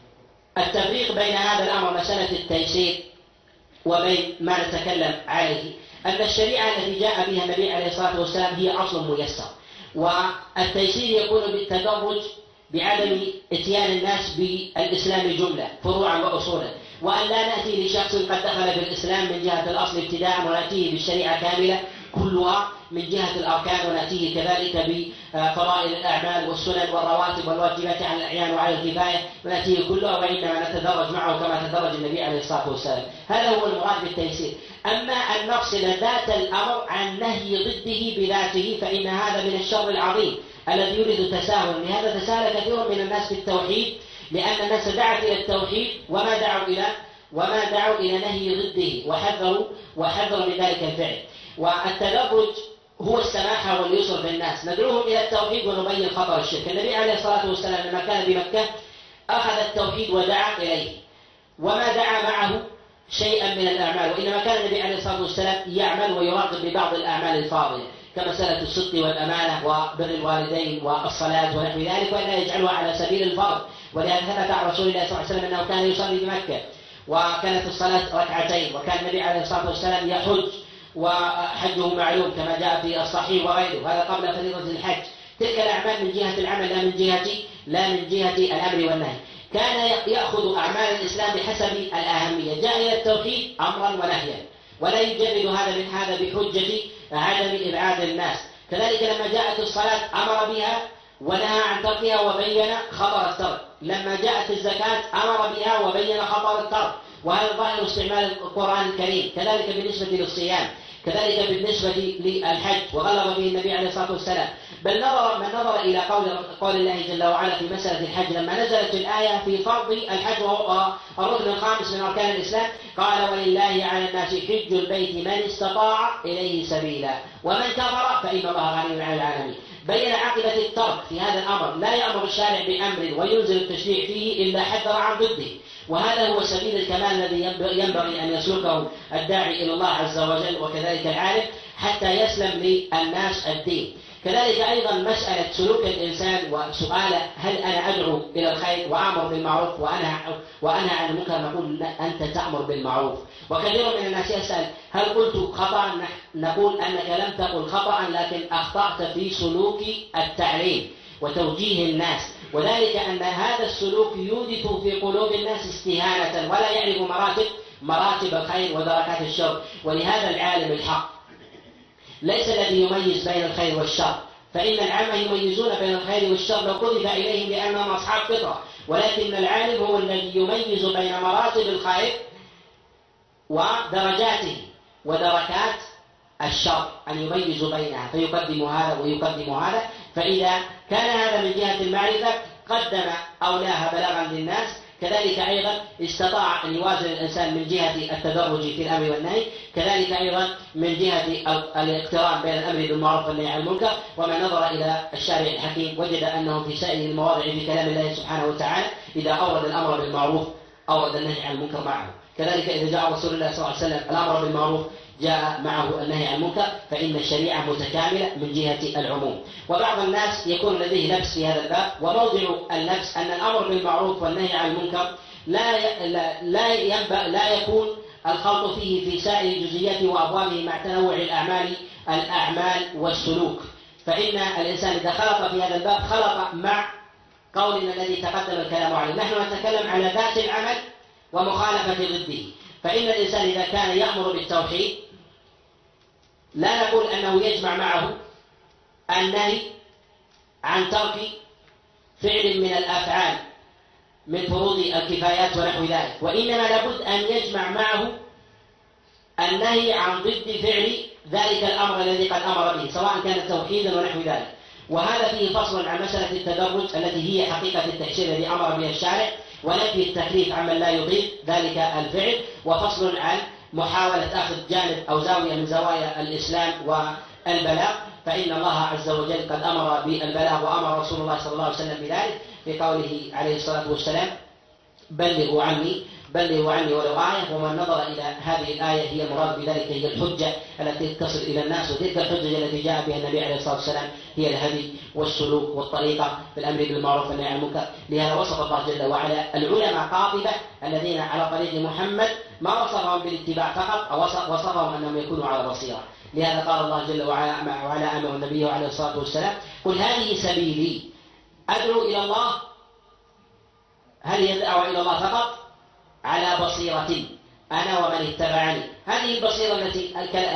التفريق بين هذا الأمر مسألة التيسير وبين ما نتكلم عليه أن الشريعة التي جاء بها النبي عليه الصلاة والسلام هي أصل ميسر، والتيسير يكون بالتدرج بعدم اتيان الناس بالإسلام جملة فروعا وأصولا، وأن لا نأتي لشخص قد دخل بالإسلام من جهة الأصل ابتداء ونأتيه بالشريعة كاملة كلها من جهة الأركان، ونأتيه كذلك بفضائل الأعمال والسنن والرواتب والواجبات على الأعيان وعلى الكفاية ونأتيه كلها، وإنما نتدرج معه كما تدرج النبي عليه الصلاة والسلام. هذا هو المراد بالتيسير. أما أن نفصل ذات الأمر عن نهي ضده بذاته فإن هذا من الشر العظيم الذي يريد التساهل. لهذا تساهل كثير من الناس في التوحيد، لأن الناس دعت إلى التوحيد وما دعوا إلى وما دعوا إلى نهي ضده وحذروا وحذروا من ذلك الفعل. والتدرج هو السماحة واليسر بالناس، ندعوهم إلى التوحيد ونبين خطر الشرك. النبي عليه الصلاة والسلام لما كان بمكة أخذ التوحيد ودعا إليه وما دعا معه شيئا من الأعمال، وإنما كان النبي عليه الصلاة والسلام يعمل ويراقب ببعض الأعمال الفاضلة كمسألة الصدق والأمانة وبر الوالدين والصلاة ونحو ذلك، وإلا يجعلها على سبيل الفرض. ولهذا ثبت عن رسول الله صلى الله عليه وسلم أنه كان يصلي بمكة وكانت الصلاة ركعتين، وكان النبي عليه الصلاة والسلام يحج وحجه معلوم كما جاء في الصحيح وغيره، هذا قبل فريضة الحج. تلك الأعمال من جهة العمل لا من جهة لا من جهة الأمر والنهي. كان يأخذ أعمال الإسلام بحسب الأهمية، جاء إلى التوحيد أمرا ونهيا ولا يجرد هذا من هذا بحجة عدم إبعاد الناس. كذلك لما جاءت الصلاة أمر بها ونهى عن تركها وبين خطر الترك. لما جاءت الزكاة أمر بها وبين خطر الترك، وهذا ظاهر استعمال القرآن الكريم. كذلك بالنسبة للصيام، كذلك بالنسبة للحج وغلظ به النبي عليه الصلاة والسلام. بل نظر من نظر إلى قول, قول الله جل وعلا في مسألة الحج لما نزلت الآية في فرض الحج وهو الركن الخامس من أركان الإسلام، قال ولله على الناس حج البيت من استطاع إليه سبيلا ومن كفر فإن الله غني عن العالمين. بين عاقبة الترك في هذا الأمر، لا يأمر الشارع بأمر وينزل التشريع فيه إلا حذر عن ضده، وهذا هو سبيل الكمال الذي ينبغي أن يسلكه الداعي إلى الله عز وجل وكذلك العالم حتى يسلم للناس الدين. كذلك أيضا مسألة سلوك الإنسان وسؤاله هل أنا أدعو إلى الخير وأمر بالمعروف وأنا وأنا عن المنكر، نقول أنت تأمر بالمعروف. وكثير من الناس يسأل هل قلت خطأ، نقول أنك لم تقل خطأ لكن أخطأت في سلوك التعليم وتوجيه الناس، وذلك أن هذا السلوك يورث في قلوب الناس استهانة ولا يعرف مراتب مراتب الخير ودركات الشر. ولهذا العالم الحق ليس الذي يميز بين الخير والشر، فإن العامة يميزون بين الخير والشر لو قذف إليهم لأنهم أصحاب فطرة، ولكن العالم هو الذي يميز بين مراتب الخير ودرجاته ودركات الشر، أن يميز بينها فيقدم هذا ويقدم هذا. فإذا كان هذا من جهة المعرفة قدم أولاها بلاغا للناس، كذلك أيضا استطاع أن يوازن الإنسان من جهة التدرج في الأمر والنهي، كذلك أيضا من جهة الاقتران بين الأمر بالمعروف والنهي عن المنكر. ومن نظر إلى الشارع الحكيم وجد أنه في سائر المواضع في كلام الله سبحانه وتعالى إذا أورد الأمر بالمعروف أورد النهي عن المنكر معه، كذلك إذا جاء رسول الله صلى الله عليه وسلم الأمر بالمعروف جاء معه النهي عن المنكر، فإن الشريعة متكاملة من جهة العموم. وبعض الناس يكون لديه لبس في هذا الباب، وموضع اللبس أن الأمر بالمعروف والنهي عن المنكر لا لا ينبغي لا يكون الخلط فيه في سائر جزئياته وأبوابه مع تنوع الأعمال الأعمال والسلوك. فإن الإنسان إذا خلط في هذا الباب خلط مع قولنا الذي تقدم الكلام عليه. نحن نتكلم على ذات العمل ومخالفة ضده. فإن الإنسان إذا كان يأمر بالتوحيد لا نقول أنه يجمع معه النهي عن ترك فعل من الأفعال من فروض الكفايات ونحو ذلك، وإنما لابد أن يجمع معه النهي عن ضد فعل ذلك الأمر الذي قد أمر به سواء كان توحيدا ونحو ذلك. وهذا فيه فصل عن مسألة التدرج التي هي حقيقة التحشير الذي أمر بها الشارع، ونفي التكليف عمن لا يطيق ذلك الفعل، وفصل عن محاولة أخذ جانب أو زاوية من زوايا الإسلام والبلاغ، فإن الله عز وجل قد أمر بالبلاغ وأمر رسول الله صلى الله عليه وسلم بذلك في قوله عليه الصلاة والسلام: بلغوا عني بلغوا عني ولو آية. ومن نظر إلى هذه الآية هي المراد بذلك هي الحجة التي تصل إلى الناس، وتلك الحجة التي جاء بها النبي عليه الصلاة والسلام هي الهدي والسلوك والطريقة في الأمر بالمعروف والنهي عن المنكر. لهذا وصف الله جل وعلا العلماء قاطبة الذين على طريق محمد ما وصفهم بالاتباع فقط، أو وصفهم أنهم يكونوا على بصيرة. لهذا قال الله جل وعلا وعلى أمر النبي عليه الصلاة والسلام: قل هذه سبيلي أدعو إلى الله. هل هي الدعوة إلى الله فقط؟ على بصيرة أنا ومن اتبعني. هذه البصيرة التي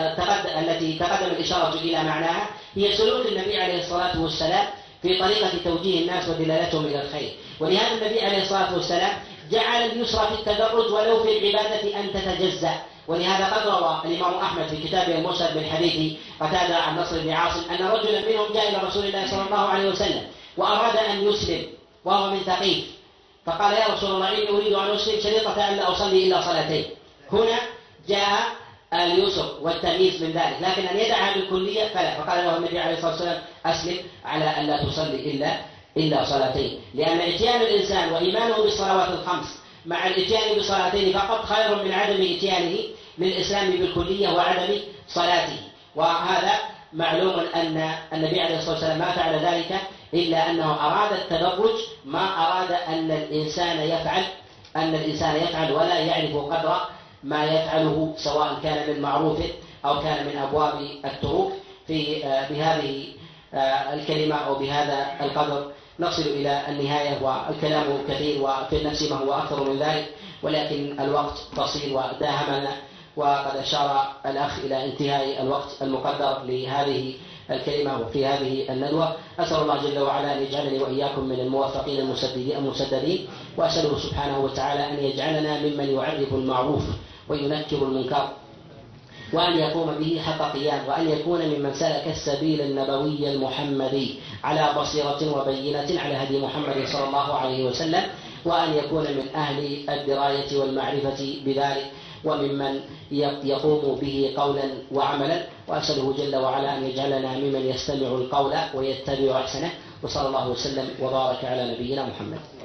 التي تقدم الإشارة إلى معناها هي سلوك النبي عليه الصلاة والسلام في طريقة توجيه الناس ودلالتهم إلى الخير. ولهذا النبي عليه الصلاة والسلام جعل اليسر في التدرج ولو في العبادة أن تتجزأ. ولهذا قد روى الإمام أحمد في كتابه المسند من حديث قتادة عن نصر بن عاصم أن رجلا منهم جاء إلى رسول الله صلى الله عليه وسلم وأراد أن يسلم وهو من ثقيف، فقال: يا رسول الله إني أريد أن أسلم شريطة أن لا أصلي إلا صلاتين. هنا جاء اليسر والتمييز من ذلك، لكن أن يدعها بالكلية فلا. فقال له النبي عليه الصلاة والسلام: أسلم على أن لا تصلي إلا إلا صلاتين، لأن إتيان الإنسان وإيمانه بالصلوات الخمس مع الإتيان بصلاتين فقط خير من عدم إتيانه للإسلام بالكلية وعدم صلاته. وهذا معلوم أن النبي عليه الصلاة والسلام ما فعل ذلك إلا أنه أراد التدرج، ما أراد أن الإنسان يفعل أن الإنسان يفعل ولا يعرف قدر ما يفعله سواء كان من معروف أو كان من أبواب التروك. في بهذه الكلمة أو بهذا القدر نصل إلى النهاية، والكلام كثير وفي النفس ما هو أكثر من ذلك، ولكن الوقت قصير وداهمنا، وقد أشار الأخ إلى انتهاء الوقت المقدر لهذه الكلمة وفي هذه الندوة. أسأل الله جل وعلا أن يجعلني وإياكم من الموفقين المسددين، وأسأله سبحانه وتعالى أن يجعلنا ممن يعرف المعروف وينكر المنكر، وأن يقوم به حق قيام، وأن يكون ممن سلك السبيل النبوي المحمدي على بصيرة وبينة على هدي محمد صلى الله عليه وسلم، وأن يكون من أهل الدراية والمعرفة بذلك وممن يقوم به قولا وعملا. وأسأله جل وعلا أن يجعلنا ممن يستمع القول ويتبع أحسنه، وصلى الله وسلم وبارك على نبينا محمد.